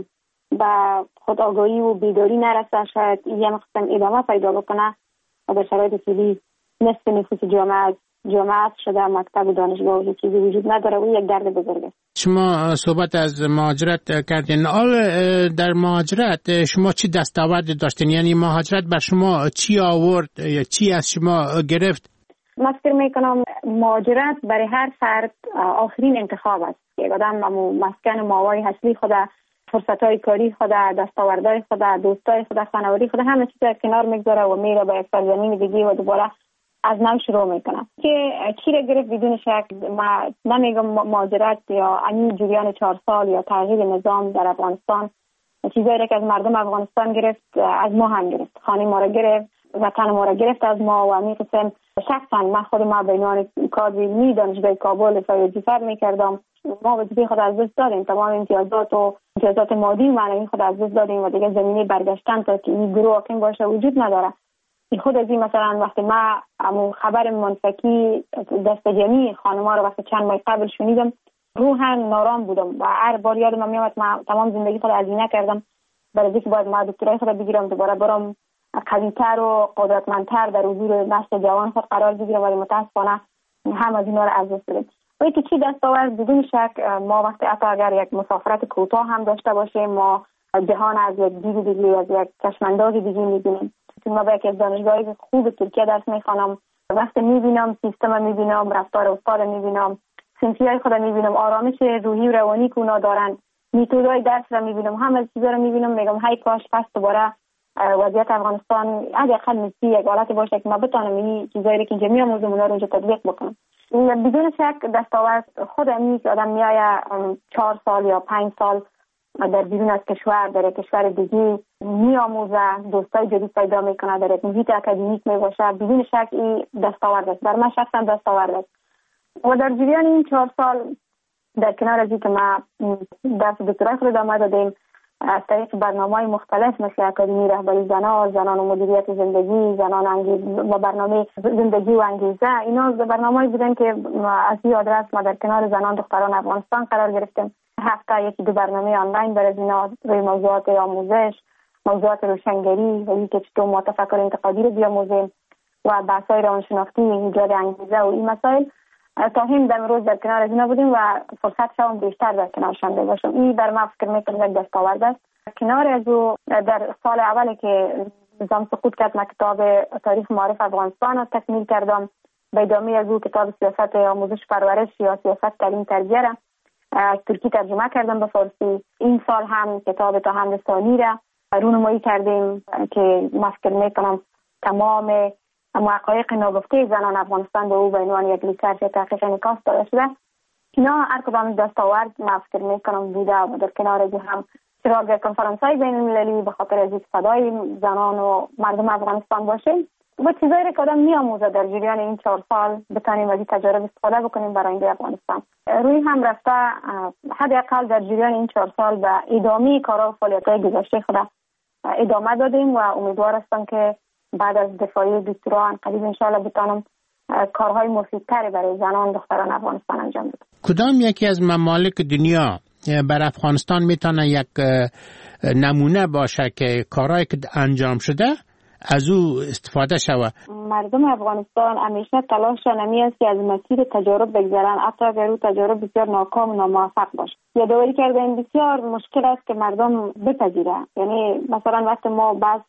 به خود آگاهی و بیداری نرسه، شاید یه مقصد ادامه پیدا بکنه و در شرایط فعلی نصف نفوس جامعه جامعه شده، مکتب و دانشگاه و چیزی وجود نداره و یک درد بزرگ است. شما صحبت از مهاجرت کردین. حال در مهاجرت شما چی دستاورد داشتین؟ یعنی مهاجرت بر شما چی آورد یا چی از شما گرفت؟ من فکر میکنم مهاجرت برای هر فرد آخرین انتخاب است. یک آدم مسکن ماوای اصلی خود، فرصت‌های کاری خود، دستاوردهای خود، دوستای خود، خانوادگی خود، همه چیز کنار میگذاره و میره به یک سرزمین دیگه و دوباره از نو شروع میکنم که چی را گرفت بدون شک. ما نمیگم مهاجرت یا این جریان چهار سال یا تغییر نظام در افغانستان چیزایی را که از مردم افغانستان گرفت از ما هم گرفت، خانه ما را گرفت، وطن ما را گرفت از ما و همین قسم. شخصا من خود ما به عنوان کادر علمی دانشگاه کابل وظیفه میکردم، ما وظیفه خود از دست دادیم، تمام امتیازات و امتیازات مادی و معنوی خود از دست دادیم و دیگه زمینه برگشتن تا که این گروه حاکم باشه وجود نداره. خود از این مثلا وقتی ما امو خبر منفکی دست جمعی خانما رو وقتی چند ماه قبل شنیدم روحاً نارام بودم و هر بار یادم میاد ما تمام زندگی خود هزینه کردم برای اینکه باید ما دکترای خود بگیرم، دوباره برام قوی‌تر و قدرتمندتر در حضور نسل جوان خود قرار بگیرم، ولی متاسفانه هم از اینا رو از دست دادیم. و اینکه چی دستاورد بدون شک ما وقتی حتی اگر یک مسافرت کوتاه هم داشته باشیم ما جهان از یک دید دیگه از یک چشمانداز دیگه می‌بینیم. ما با یکی از دانشگاه‌های خوب ترکیه درس می‌خوانم، وقتی می‌بینم سیستم می‌بینم، رفتار استاد می‌بینم، صنفی‌های خود می‌بینم، آرامش روحی و روانی که اونا دارن، متدای درس را می‌بینم، همه چیزا رو می‌بینم، میگم هی کاش پس دوباره وضعیت افغانستان حداقل مثل یک حالت باشه که ما بتونم این چیزایی که اینجا می‌آموزم اونا رو اونجا تطبیق بکنم. بدون شک دستاورد خود همین که آدم میایه چهار سال یا پنج سال در بیرون از کشور در یک کشور دیگه میآموزه، دوستای جدید پیدا میکنه، در یک محیط اکادمیک میباشه، بدون شک این دستاورد است. در من شخصا دستاورد است. و در جریان این چهار سال در کنار از اینکه ما درس دکترای خود ادامه دادیم از طریق برنامه‌های مختلف مثل اکادمی رهبری زنان، زنان و مدیریت زندگی، زنان انگیزه و برنامه زندگی و انگیزه، اینا برنامه‌ای بودن که از این آدرس ما در کنار زنان دختران افغانستان قرار گرفتیم. هفته یکی دو برنامه آنلاین برای اینا روی موضوعات آموزش، موضوعات روشنگری و اینکه چطور ما تفکر انتقادی رو بیاموزیم و بحث‌های روانشناختی، ایجاد انگیزه و این مسائل تا هم در روز در کنار از اینا بودیم و فرصت شوم بیشتر در کنارشان باشم. این بر ما فکر میکنم یک دستاورد است. کنار از او در سال اولی که نظام سقوط کرد من کتاب تاریخ معارف افغانستان رو تکمیل کردم، به ادامه از او کتاب سیاست آموزش پرورش یا سیاست تعلیم تربیه را از ترکی ترجمه کردم به فارسی. این سال هم کتاب تا حمل ثانی را رونمایی کردیم که من فکر میکنم تمام حقایق ناگفته زنان افغانستان به او به عنوان یک ریسرچ تحقیق انعکاس داده شده. اینا هر کدام دستاورد من فکر میکنم بوده و در کنار از هم چراغ کنفرانس‌های بین المللی به خاطر از صدای زنان و مردم افغانستان باشه و چیزایی را که آدم میآموزه در جریان این چهار سال بتانیم از این تجارب استفاده بکنیم برای آینده افغانستان. روی هم رفته حداقل در جریان این چهار سال به ادامه کارها و فعالیت‌های گذشته خود ادامه دادیم و امیدوار هستم که بعد از دفاعی دکترا قریب انشاءالله بتانم کارهای مفیدتری برای زنان دختران افغانستان انجام بدم. کدام یکی از ممالک دنیا بر افغانستان میتونه یک نمونه باشه که کارهایی که انجام شده از او استفاده شود؟ مردم افغانستان همیشه تلاششان همی است که از مسیر تجارب بگذرن، حتی اگر او تجارب بسیار ناکام و ناموفق باشه. یادآوری کردن بسیار مشکل است که مردم بپذیره. یعنی مثلا وقتی ما بحث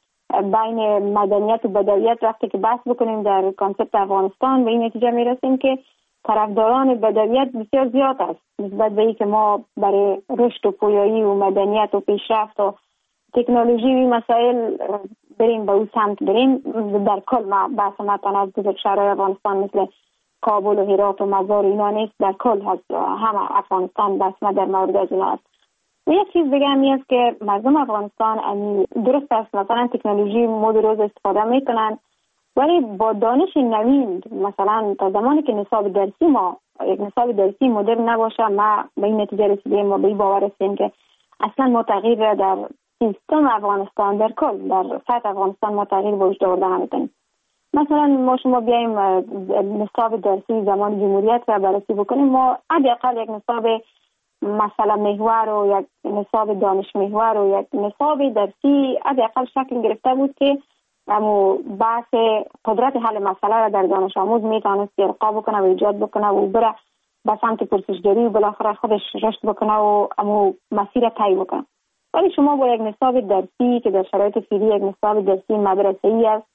بین مدنیت و بدویت وقتی که بحث بکنیم در کانسپت افغانستان به این نتیجه میرسیم که طرفداران بدویت بسیار زیاد است نسبت به اینکه ما برای رشد و پویایی و مدنیت و پیشرفت و تکنولوژی و مسائل بریم به اون سمت بریم. در کل ما بحث نتانه از بزرگ شهرهای افغانستان مثل کابل و هرات و مزار اینا نیست، در کل هست همه افغانستان بحث ما در مورد از اینا است. و یک چیز دیگه همی است که مردم افغانستان درست است مثلا تکنولوژی مود روز استفاده میکنن ولی با دانش نوین مثلا تا زمانی که نصاب درسی ما یک نصاب درسی مدرن نباشه ما به این نتیجه رسیدیم و به این باور رسیدیم که اصلا ما تغییر در سیستم افغانستان در کل در سطح افغانستان ما تغییر به وجود آورده نمیتونیم. مثلا ما شما بیایم نصاب درسی زمان جمهوریت را بررسی بکنیم، ما حداقل یک نصاب مسئله محور و یک نصاب دانش محور و یک نصاب درسی از اقل شکل گرفته بود که امو بحث قدرت حل مسئله را در دانش آموز میتونست ارقا بکنه و ایجاد بکنه و بره به سمت پرسشگری و بالاخره خودش رشد بکنه و امو مسیر طی بکنه. ولی شما با یک نصاب درسی که در شرایط فعلی یک نصاب درسی مدرسه‌ای است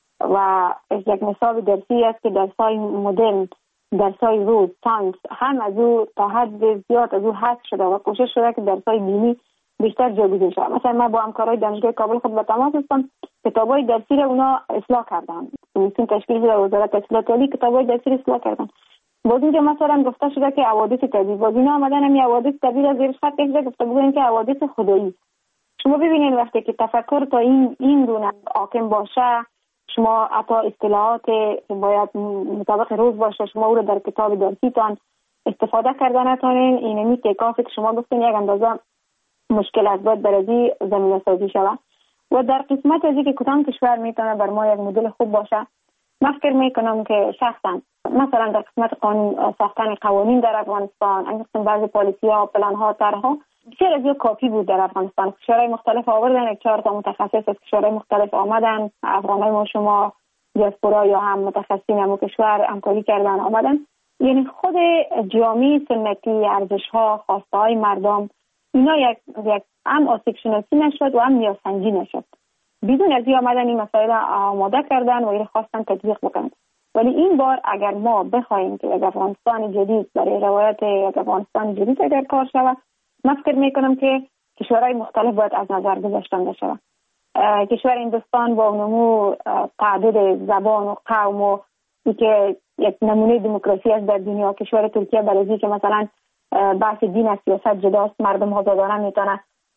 و یک نصاب درسی است که درس‌های مدرن، درس‌های روز، ساینس هم از او تا حد زیاد از او حذف شده و کوشش شده که درس‌های دینی بیشتر جایگزین شود. مثلا ما با همکارای دانشگاه کابل خود به تماس هستم، کتابای درسی را اونا اصلاح کردن. کمیسیون تشکیل شده وزارت اطلاعات عالی کتابای درسی را اصلاح کردن. باز اینجا مثلا گفته شده که حوادث طبیعی، باز اینا آمدن هم حوادث طبیعی را زیر خط کشیده گفته بودن که حوادث خدایی. شما ببینید وقتی که تفکر تا این این گونه حاکم باشه، شما حتی اصطلاحات باید مطابق روز باشه، شما او رو در کتاب درسیتان استفاده کردن نتونین، اینمی تکافی که شما گفتین یک اندازه مشکل است، باید برازی زمینه سازی شود. و در قسمت از اینکه کدام کشور میتونه بر ما یک مدل خوب باشه، من فکر میکنم که شخصا مثلا در قسمت قانون ساختن قوانین در افغانستان، انگشتن بعضی پالیسی ها، پلان ها، طرح ها بسیار از یک کافی بود در افغانستان. کشورهای مختلف آوردن، یک چهار تا متخصص از کشورهای مختلف آمدن، افغانای ما شما دیاسپورا یا هم متخصصین همون کشور همکاری کردن آمدن. یعنی خود جامعه سنتی، ارزش ها، خواسته های مردم، اینا یک یک هم آسیب شناسی نشد و هم نیازسنجی نشد. بدون از این آمدن این مسائل آماده کردن و این خواستن تطبیق بکنن. ولی این بار اگر ما بخوایم که یک افغانستان جدید برای روایت یک افغانستان جدید اگر کار شود، من فکر میکنم که کشورهای مختلف باید از نظر گذاشتن بشه. کشور هندوستان با نمو تعدد زبان و قوم و که یک نمونه دموکراسی است در دنیا، کشور ترکیه برای که مثلا بحث دین از سیاست جداست، مردم آزادانه میتونه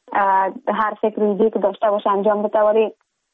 هر فکر و ایده که داشته باشه انجام بده، ولی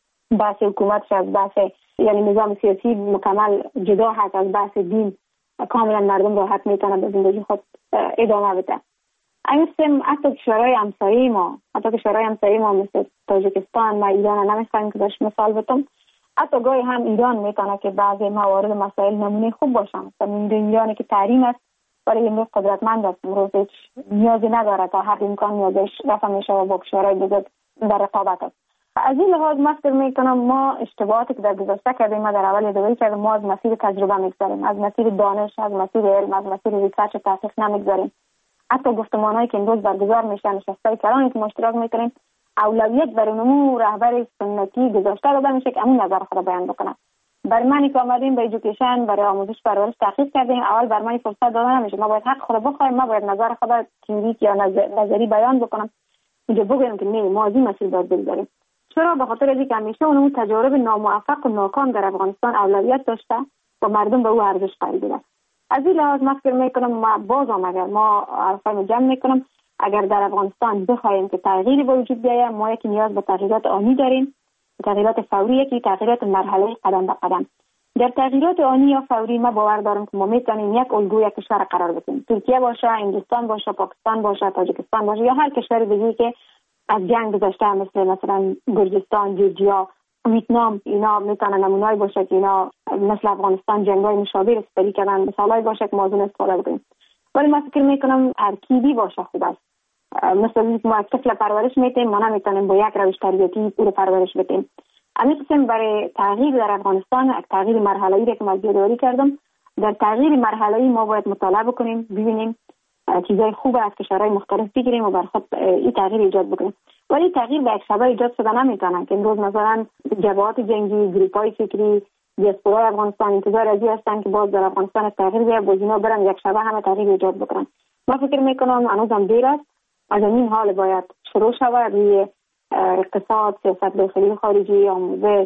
بحث حکومتش از بحث یعنی نظام سیاسی مکمل جدا هست از بحث دین، کاملا مردم راحت میتونه به زندگی خود ادامه بده. اینستم حتی کشورهای همسایه ما، حتی کشورهای همسایه ما مثل تاجیکستان و ایران نمیخوایم که باش مثال بتم، حتی گاهی هم ایران میتونه که بعضی موارد مسائل نمونه خوب باشن. مثلا این ایرانی که تحریم است ولی امروز قدرتمند است، امروز هیچ نیازی نداره تا هر امکان نیازش رفع میشه و با کشورهای دیگه در رقابت است. از این لحاظ من فکر میکنم ما اشتباهاتی که در گذشته کردیم، ما در اول دوره کردیم، ما از مسیر تجربه میگذاریم، از مسیر دانش، از مسیر علم، از مسیر ریسرچ و تحقیق نمیگذاریم. حتی گفتمانایی که امروز برگزار میشن، نشستای کلانی که ما اشتراک میکنیم، اولویت برای نمو رهبر سنتی گذاشته داده میشه که همون نظر خود بیان بکنه. برای منی که آمدیم به ایژوکیشن، برای آموزش پرورش تحقیق کردیم، اول بر من فرصت داده نمیشه، ما باید حق خود بخوایم، ما باید نظر خود تئوریک یا نظری بیان بکنم، اینجا بگیم که نه ما از این مسیر باید بگذاریم. چرا؟ به خاطر اینکه همیشه اون تجارب ناموفق و ناکام در افغانستان اولویت داشته و مردم به او ارزش قائل بودن. از این لحاظ من فکر میکنم ما بازم اگر ما حرفای جمع میکنم، اگر در افغانستان بخوایم که تغییری به وجود بیاید، ما یک نیاز به تغییرات آنی داریم، تغییرات فوری، یکی تغییرات مرحله قدم به قدم. در تغییرات آنی یا فوری ما باور دارم که ما میتونیم یک الگوی یک کشور قرار بدیم، ترکیه باشه، هندوستان باشه، پاکستان باشه، تاجیکستان باشه یا هر کشور دیگه‌ای که از جنگ گذشته مثل مثلا گرجستان، جورجیا، ویتنام، اینا میتونن نمونه‌ای باشه که اینا مثل افغانستان جنگ‌های مشابه رو سپری کردن، مثالای باشه که موضوع استفاده کنیم. ولی من فکر میکنم ترکیبی باشه خوب است. مثلا اینکه ما طفل پرورش میتیم، ما نمیتونیم با یک روش تربیتی او رو پرورش بدیم. همین قسم برای تغییر در افغانستان، تغییر مرحله‌ای را که من یادآوری کردم، در تغییر مرحله‌ای ما باید مطالعه بکنیم، ببینیم چیزای خوب از کشورهای مختلف بگیریم و بر خود این تغییر ایجاد بکنیم. ولی تغییر به یک شبه ایجاد شده نمیتونه که امروز مثلا جبهات جنگی، گروپ‌های فکری، دیاسپورای افغانستان انتظار از این هستن که باز در افغانستان تغییر بیاد، باز اینا برن یک شبه همه تغییر ایجاد بکنن. من فکر میکنم هنوزم دیر است، از این حال باید شروع شود. روی اقتصاد، سیاست داخلی خارجی، آموزش،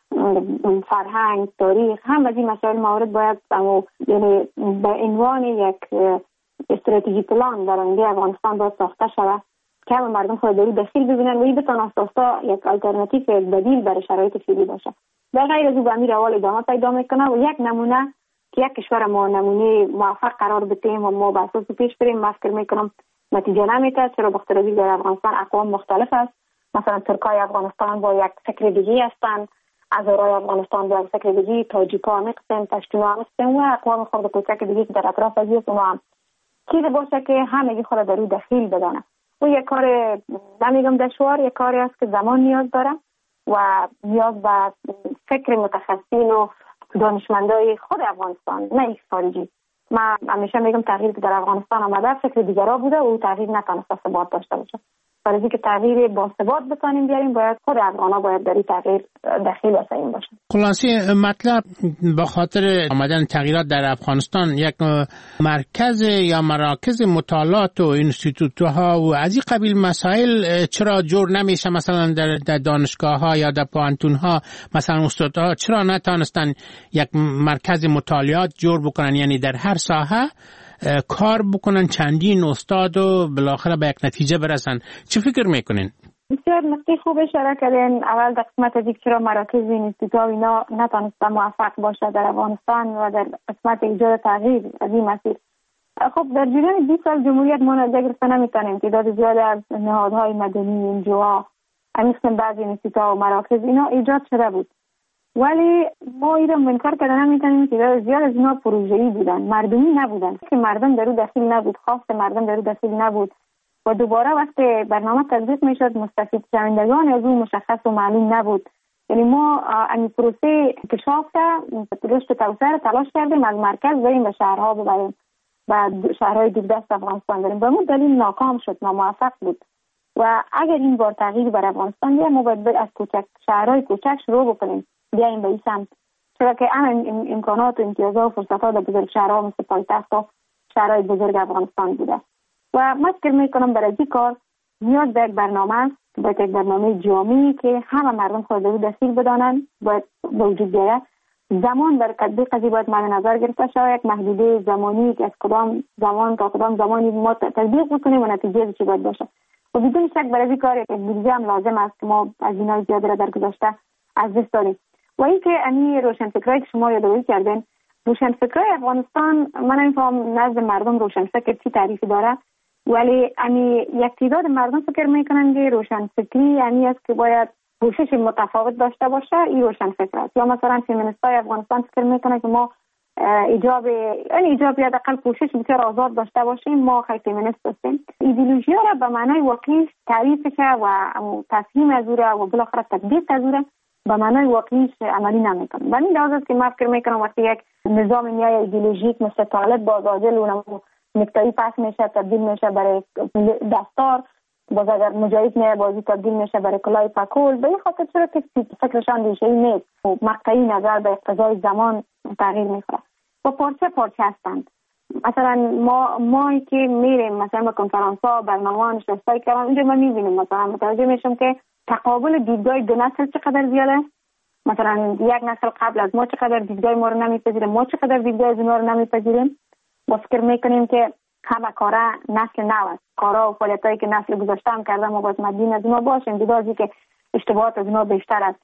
فرهنگ، تاریخ، هم از این مسائل موارد باید یعنی به عنوان یک استراتژی پلان در آینده افغانستان باید ساخته شود که همه مردم خود در داخل ببینن و این بتونه اساسا یک آلترناتیو، یک بدیل برای شرایط فعلی باشه. در غیر از او به امیر اول ادامه پیدا میکنه و یک نمونه که یک کشور ما نمونه موفق قرار بدیم و ما به اساس پیش بریم، من فکر میکنم نتیجه نمیده. چرا؟ بخاطر اینکه در افغانستان اقوام مختلف است. مثلا ترکای افغانستان با یک فکر دیگه هستند، هزارای افغانستان با یک فکر دیگه، تاجیکا هم قسم، پشتوها هم قسم و اقوام خرد کوچک دیگه که در اطراف از اونها هم چیزی باشه که همگی خود در او دخیل بدانه. و یک کار نمیگم دشوار، یک کاری است که زمان نیاز داره و نیاز به فکر متخصصین و دانشمندای خود افغانستان، نه یک خارجی. من همیشه میگم تغییر که در افغانستان آمده فکر دیگرا بوده و تغییر نتونسته ثبات داشته باشه. برای اینکه تغییر با ثبات بتونیم بیاریم باید خود افغانا باید در این تغییر دخیل واسه باشه. خلاصه مطلب با خاطر آمدن تغییرات در افغانستان یک مرکز یا مراکز مطالعات و اینستیتوت‌ها و از این قبیل مسائل چرا جور نمیشه؟ مثلا در, در دانشگاه‌ها یا در پوهنتون‌ها مثلا استادها چرا نتونستن یک مرکز مطالعات جور بکنن، یعنی در هر ساحه کار بکنن، چندین استاد و بالاخره به یک نتیجه برسن؟ چه فکر میکنین؟ بسیار نکته خوب اشاره کردین. اول در قسمت دیگه چرا مراکز و اینستیتوت‌ها اینا نتونسته موفق باشه در افغانستان و در قسمت ایجاد تغییر از این مسیر. خب در جریان بیست سال جمهوریت ما نتیجه گرفته نمیتونیم. تعداد زیاد از نهادهای مدنی، انجوها، همین بعضی اینستیتوت‌ها و مراکز اینا ایجاد شده بود، ولی ما این رو منکر کردن نمیتونیم که زیاد از اینا پروژه‌ای بودن، مردمی نبودن، که مردم در او دخیل نبود، خواست مردم در او دخیل نبود و دوباره وقتی برنامه تطبیق میشد مستفید شوندگان از اون مشخص و معلوم نبود. یعنی ما این پروسه انکشاف رشد و توسعه تلاش کردیم از مرکز بریم به شهرها ببریم و شهرهای دیگه دست افغانستان بریم، به اون دلیل ناکام شد، ناموفق بود. و اگر این بار تغییر بر افغانستان بیاد ما باید از کوچک شهرهای کوچک شروع بکنیم بیاییم به این سمت، چرا که این امکانات و امتیازات و فرصت‌ها در بزرگ شهرها مثل پایتخت و شهرهای بزرگ افغانستان بوده و من فکر میکنم برای این کار نیاز به یک برنامه است، باید یک برنامه جامعی که همه مردم خود در او دخیل بدانند باید به وجود بیاید. زمان برای تطبیق از این باید مد نظر گرفته شود، یک محدوده زمانی که از کدام زمان تا کدام زمانی ما تطبیق بکنیم و نتیجه چی باید باشه و بدون شک برای این کار یک بودجه هم لازم است که ما از اینا زیاده را در گذشته از دست داریم. و اینکه امی روشنفکرایی که شما یادآوری کردین، روشنفکرای افغانستان من نمی‌فهمم نزد مردم روشنفکر چی تعریفی داره، ولی امی یک تعداد مردم فکر میکنن که روشنفکری یعنی است که باید پوشش متفاوت داشته باشه، این روشنفکر است. یا مثلا فمینیستای افغانستان فکر میکنن که ما ایجاب یعنی ایجاب یا حداقل پوشش بسیار آزاد داشته باشیم، ما خیلی فمینیست هستیم. ایدئولوژی را به معنای واقعی تعریفش و تفهیم از او را و بالاخره تطبیق از او را به معنای واقعیش عملی نمیکنم. و این لحاظ است که من فکر میکنم وقتی یک نظام نیای ایدئولوژیک مثل طالب با عادل و نکتایی پس میشه تبدیل میشه برای دستار، باز اگر مجاهد نه بازی تبدیل میشه برای کلاه پکول، به این خاطر چرا که فکرشان ریشه‌ای نیست و مقطعی نظر به اقتضای زمان تغییر میکنه و پارچه پارچه هستند. مثلا ما مایی که میریم مثلا به کنفرانس ها برنامه نشستای کردن اونجا ما میبینیم مثلا متوجه میشم که تقابل دیدگاه دو نسل چقدر زیاده. مثلا یک نسل قبل از ما چقدر دیدگاه ما رو نمیپذیره، ما چقدر دیدگاه از ما رو نمیپذیریم. با فکر میکنیم که همه کارا نسل نو است، کارا و فعالیتایی که نسل گذشته هم کرده ما باید مدین از اینا باشیم، دیدازی که اشتباهات از اینا بیشتر است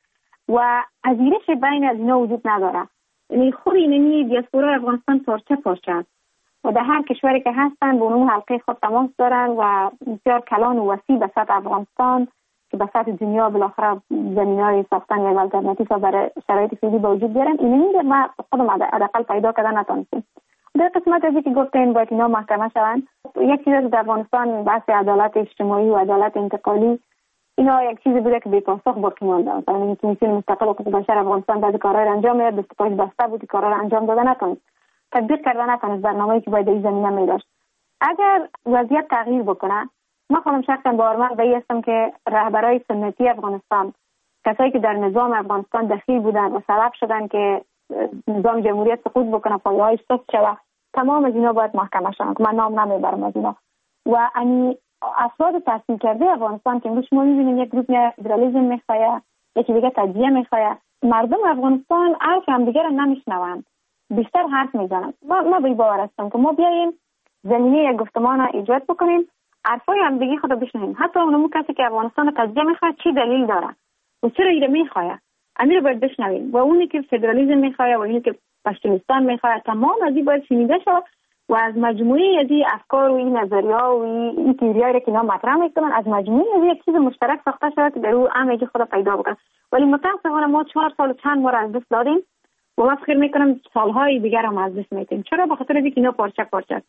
و پذیرش بین از اینا وجود نداره. یعنی خود اینمی دیاسپورا افغانستان پارچه پارچه است و در هر کشوری که هستن به اون حلقه خود تماس دارن و بسیار کلان و وسیع به سطح افغانستان که به سطح دنیا بالاخره زمینه‌های ساختن یک آلترناتیو برای شرایط فعلی به وجود بیارن. اینمی رو ما خودم حداقل پیدا کردن نتونستیم. در قسمت ازی که گفتین باید اینا محکمه شوند، یک چیز در افغانستان بحث عدالت اجتماعی و عدالت انتقالی اینا یک چیزی بوده که بی پاسخ باقی مانده. مثلا کمیسیون مستقل حقوق بشر افغانستان بعضی کارا رو انجام میداد، دستگاه بسته بود، کارا رو انجام داده نتونست، تطبیق کردن نتونست برنامه‌ای که باید در این زمینه می‌داشت. اگر وضعیت تغییر بکنه، من خودم شخصا باورمند به این هستم که رهبرای سنتی افغانستان، کسایی که در نظام افغانستان دخیل بودن و سبب شدن که نظام جمهوریت سقوط بکنه، پایه‌هاش سقوط شود، تمام از اینا باید محکمه شوند که من نام نمیبرم از اینا. و یعنی افراد تحصیل کرده افغانستان که امروز شما می‌بینید یک گروه میاد فدرالیسم می‌خواد، یکی دیگه تجزیه می‌خواد، مردم افغانستان حرف هم دیگه رو نمیشنوند، بیشتر حرف میزنند. ما ما به باور هستم که ما بیایم زمینه یک گفتمان ایجاد بکنیم، حرفای هم دیگه خود بشنویم. حتی اونمو کسی که افغانستان تجزیه می‌خواد چی دلیل داره و چرا اینو می‌خواد، امیر باید بشنویم. و اونی که فدرالیسم می‌خواد و اونی که پشتونستان می‌خواد، تمام از این باید شنیده شود و از مجموعه از این افکار و این نظریه‌ها و این تئوری‌هایی که اینا مطرح می‌کنن، از مجموعه از یک چیز مشترک ساخته شود که در اون همگی خود پیدا بکنه. ولی متأسفانه ما چهار سال چند بار از دست دادیم و من فکر می‌کنم سال‌های دیگر هم از دست می‌دیم. چرا؟ به خاطر اینکه اینا پارچه پارچه هستن.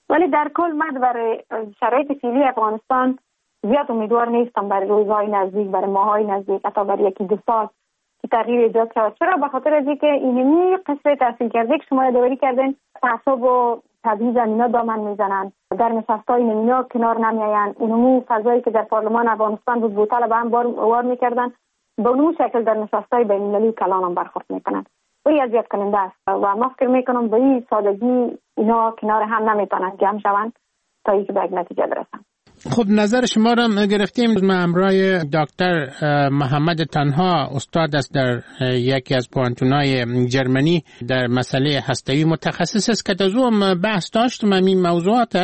ولی در کل من برای شرایط فعلی افغانستان زیاد امیدوار نیستم برای روزهای نزدیک، برای ماهای نزدیک، حتی برای یکی دو سال که تغییر ایجاد شود. چرا؟ به خاطر از اینکه اینمی قصه تحصیل کرده که شما یادآوری کردین، تعصب و تبعیض اینا دامن میزنن، در نشست‌های اینا کنار نمیآیند. اونمو فضایی که در پارلمان افغانستان بود بوتال به هم بار وار میکردن، به اون شکل در نشست‌های بین‌المللی کلان هم برخورد میکنن. ولی اذیت کننده است و ما فکر میکنم به این سادگی اینا کنار هم نمیتونن جمع شوند تا اینکه به یک نتیجه برسن. خب نظر شما را گرفتیم. ما همراه دکتر محمد تنها استاد است در یکی از پوانتونای جرمنی در مسئله هسته‌ای، متخصص است که از او بحث داشتم این موضوعات.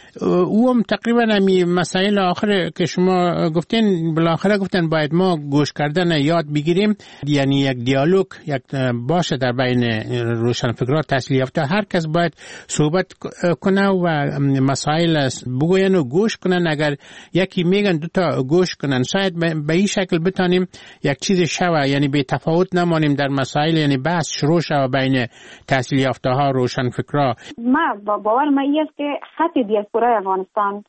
او هم تقریبا همین مسائل آخر که شما گفتین بالاخره گفتن باید ما گوش کردن یاد بگیریم، یعنی یک دیالوگ یک باشه در بین روشنفکران تحصیل یافته، هر کس باید صحبت کنه و مسائل بگوین و گوش کنن. اگر یکی میگن دو تا گوش کنن، شاید به این شکل بتانیم یک چیز شوه، یعنی به تفاوت نمانیم در مسائل، یعنی بحث شروع شوه بین تحصیل یافته ها روشنفکرا. ما باور ما این است که خط دیاسپورای افغانستان،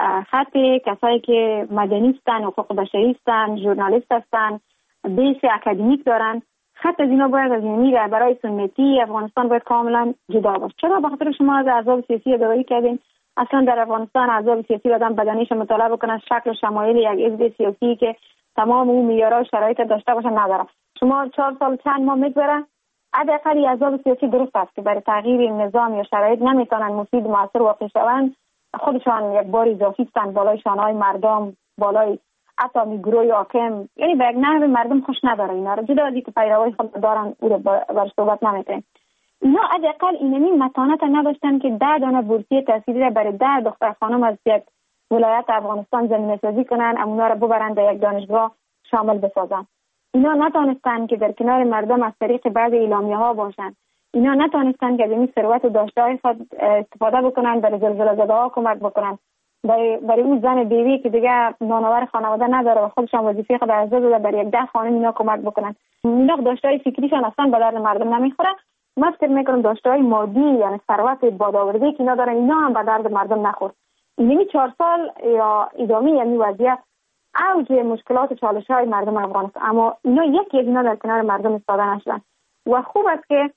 خط کسایی که مدنی هستند، حقوق بشری هستند، ژورنالیست هستند، بیس اکادمیک دارن، خط از اینا باید از یعنی رهبرای سنتی افغانستان باید کاملا جدا باشه. چرا؟ به خاطر شما از احزاب سیاسی یادآوری کردین. اصلا در افغانستان احزاب سیاسی آدم بدنیش مطالعه بکنه، شکل و شمایل یک حزب سیاسی که تمام اون معیارها و شرایط داشته باشه نداره. شما چهار سال چند ماه میگذره، حداقل احزاب سیاسی درست است که برای تغییر نظام یا شرایط نمیتونن مفید و موثر واقع شوند، خودشان یک بار اضافی هستند بالای شانه‌های مردم، بالای حتی گروه حاکم، یعنی به یک نحو مردم خوش نداره. اینا رو جدا از اینکه پیروای خود دارن او رو بر صحبت نمیکنن. اینا حداقل اینمی متانت نداشتن که ده دانه بورسیه تحصیلی را برای ده دختر خانم از یک ولایت افغانستان زمینه سازی کنن، اونا رو ببرن در یک دانشگاه شامل بسازن. اینا نتونستن که در کنار مردم از طریق بعض اعلامیه ها باشن. اینا نتونستن که از این ثروت و داشته‌های خود استفاده بکنن، برای زلزله زده‌ها کمک بکنن، برای برای اون زن بیوی که دیگه نانآور خانواده نداره و خودشان وظیفه خود از داده برای یک ده خانم اینا کمک بکنن. اینا داشته‌های فکریشان اصلا به درد مردم نمیخوره. من فکر میکنم داشته‌های مادی یعنی ثروت بادآوردی که اینا دارن اینا هم به درد مردم نخورد. اینمی چهار سال یا ادامه یعنی وضعیت اوج مشکلات و چالش‌های مردم افغانستان، اما اینا یکی از اینا در کنار مردم ایستاده نشدن و خوب است که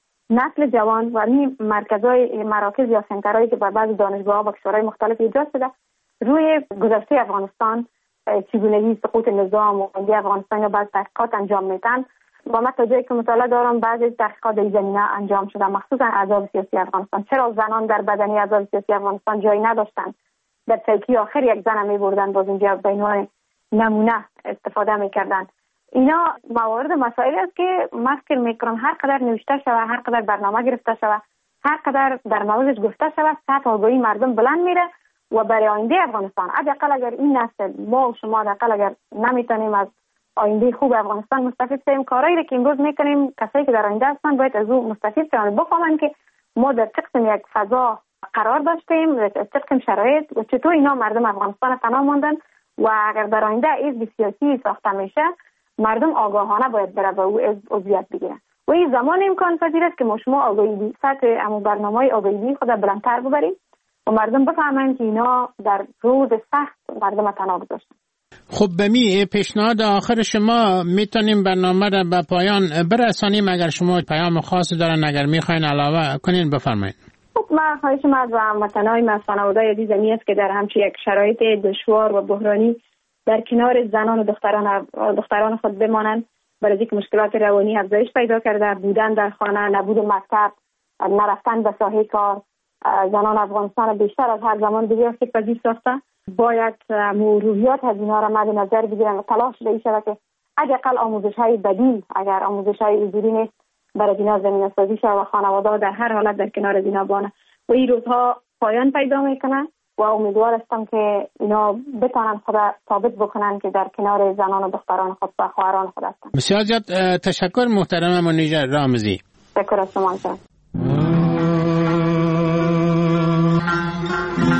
نسل جوان و این مرکزهای مراکز یا سنترهایی که بر بعض دانشگاه‌ها و کشورهای مختلف ایجاد شده روی گذشته افغانستان، چگونگی سقوط نظام و اندی افغانستان یا بعض تحقیقات انجام میدن و من تا جایی که مطالعه دارم بعضی تحقیقات در زمینه انجام شده، مخصوصا احزاب سیاسی افغانستان. چرا زنان در بدنی احزاب سیاسی افغانستان جایی نداشتن؟ در چوکی آخر یک زن میبردن، باز اینجا به عنوان نمونه استفاده میکردن. اینا موارد مسائلی است که من فکر میکنم هر قدر نوشته شده، هر قدر برنامه گرفته شده، هر قدر در موردش گفته شده، سطح آگاهی مردم بلند میره و برای آینده افغانستان حداقل اگر این نسل ما و شما حداقل اگر نمیتونیم از آینده خوب افغانستان مستفید شیم، کارایی که امروز میکنیم کسایی که در آینده هستن باید از او مستفید شوند، بفهمن که ما در چه قسم یک فضا قرار داشتیم، در چه قسم شرایط و چطور اینا مردم افغانستان تنها ماندن و اگر در آینده حزب سیاسی ساخته میشه مردم آگاهانه باید بره به او عضویت بگیرن و این زمان امکان پذیر است که ما شما آگاهی سطح امو برنامه‌های آگاهی خود بلندتر ببریم و مردم بفهمن که اینا در روز سخت مردم تنها گذاشتن. خب به می پیشنهاد آخر شما میتونیم برنامه را به پایان برسانیم. اگر شما پیام خاصی دارن اگر میخواین علاوه کنین بفرمایید. خب من خواهش من از هموطنای من خانواده عزیزم است که در همچین یک شرایط دشوار و بحرانی در کنار زنان و دختران دختران خود بمانند، برای اینکه مشکلات روانی افزایش پیدا کرده، بودن در خانه، نبود مکتب، نرفتن به ساحه کار. زنان افغانستان بیشتر از هر زمان دیگه آسیب‌پذیر ساخته. باید روحیات از اینا را مد نظر بگیرن و تلاش به این شود که حداقل آموزش‌های بدیل، اگر آموزش‌های حضوری نیست، برای اینا زمینه سازی شود و خانواده‌ها در هر حالت در کنار اینا بانه و این روزها پایان پیدا میکنه و امیدوار هستم که اینا بتونن خود ثابت بکنن که در کنار زنان و دختران خود و خواهران خود هستن. بسیار زیاد تشکر محترم منیژه رامزی. تشکر از شما.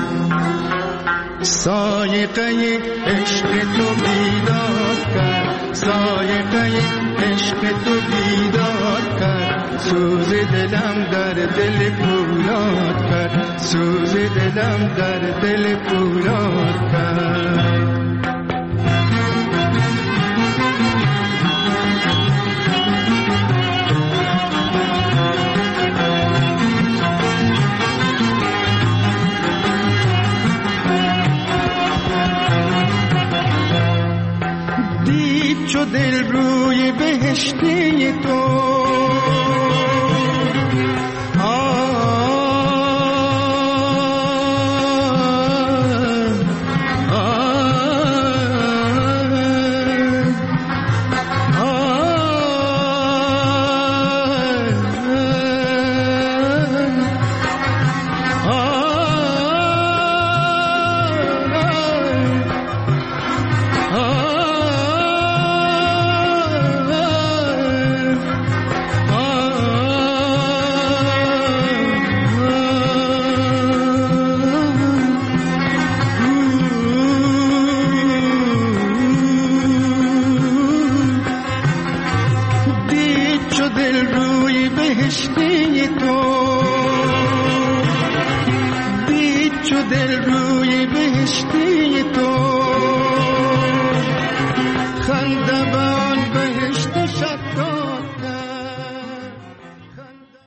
سایقه عشق تو بیدار کرد سایقه عشق تو بیداد کرد، سوز دلم در دل پولاد کرد، سوز دلم در دل پولاد کرد. چو دل روی بهشتی تو دل روی بهشتی تو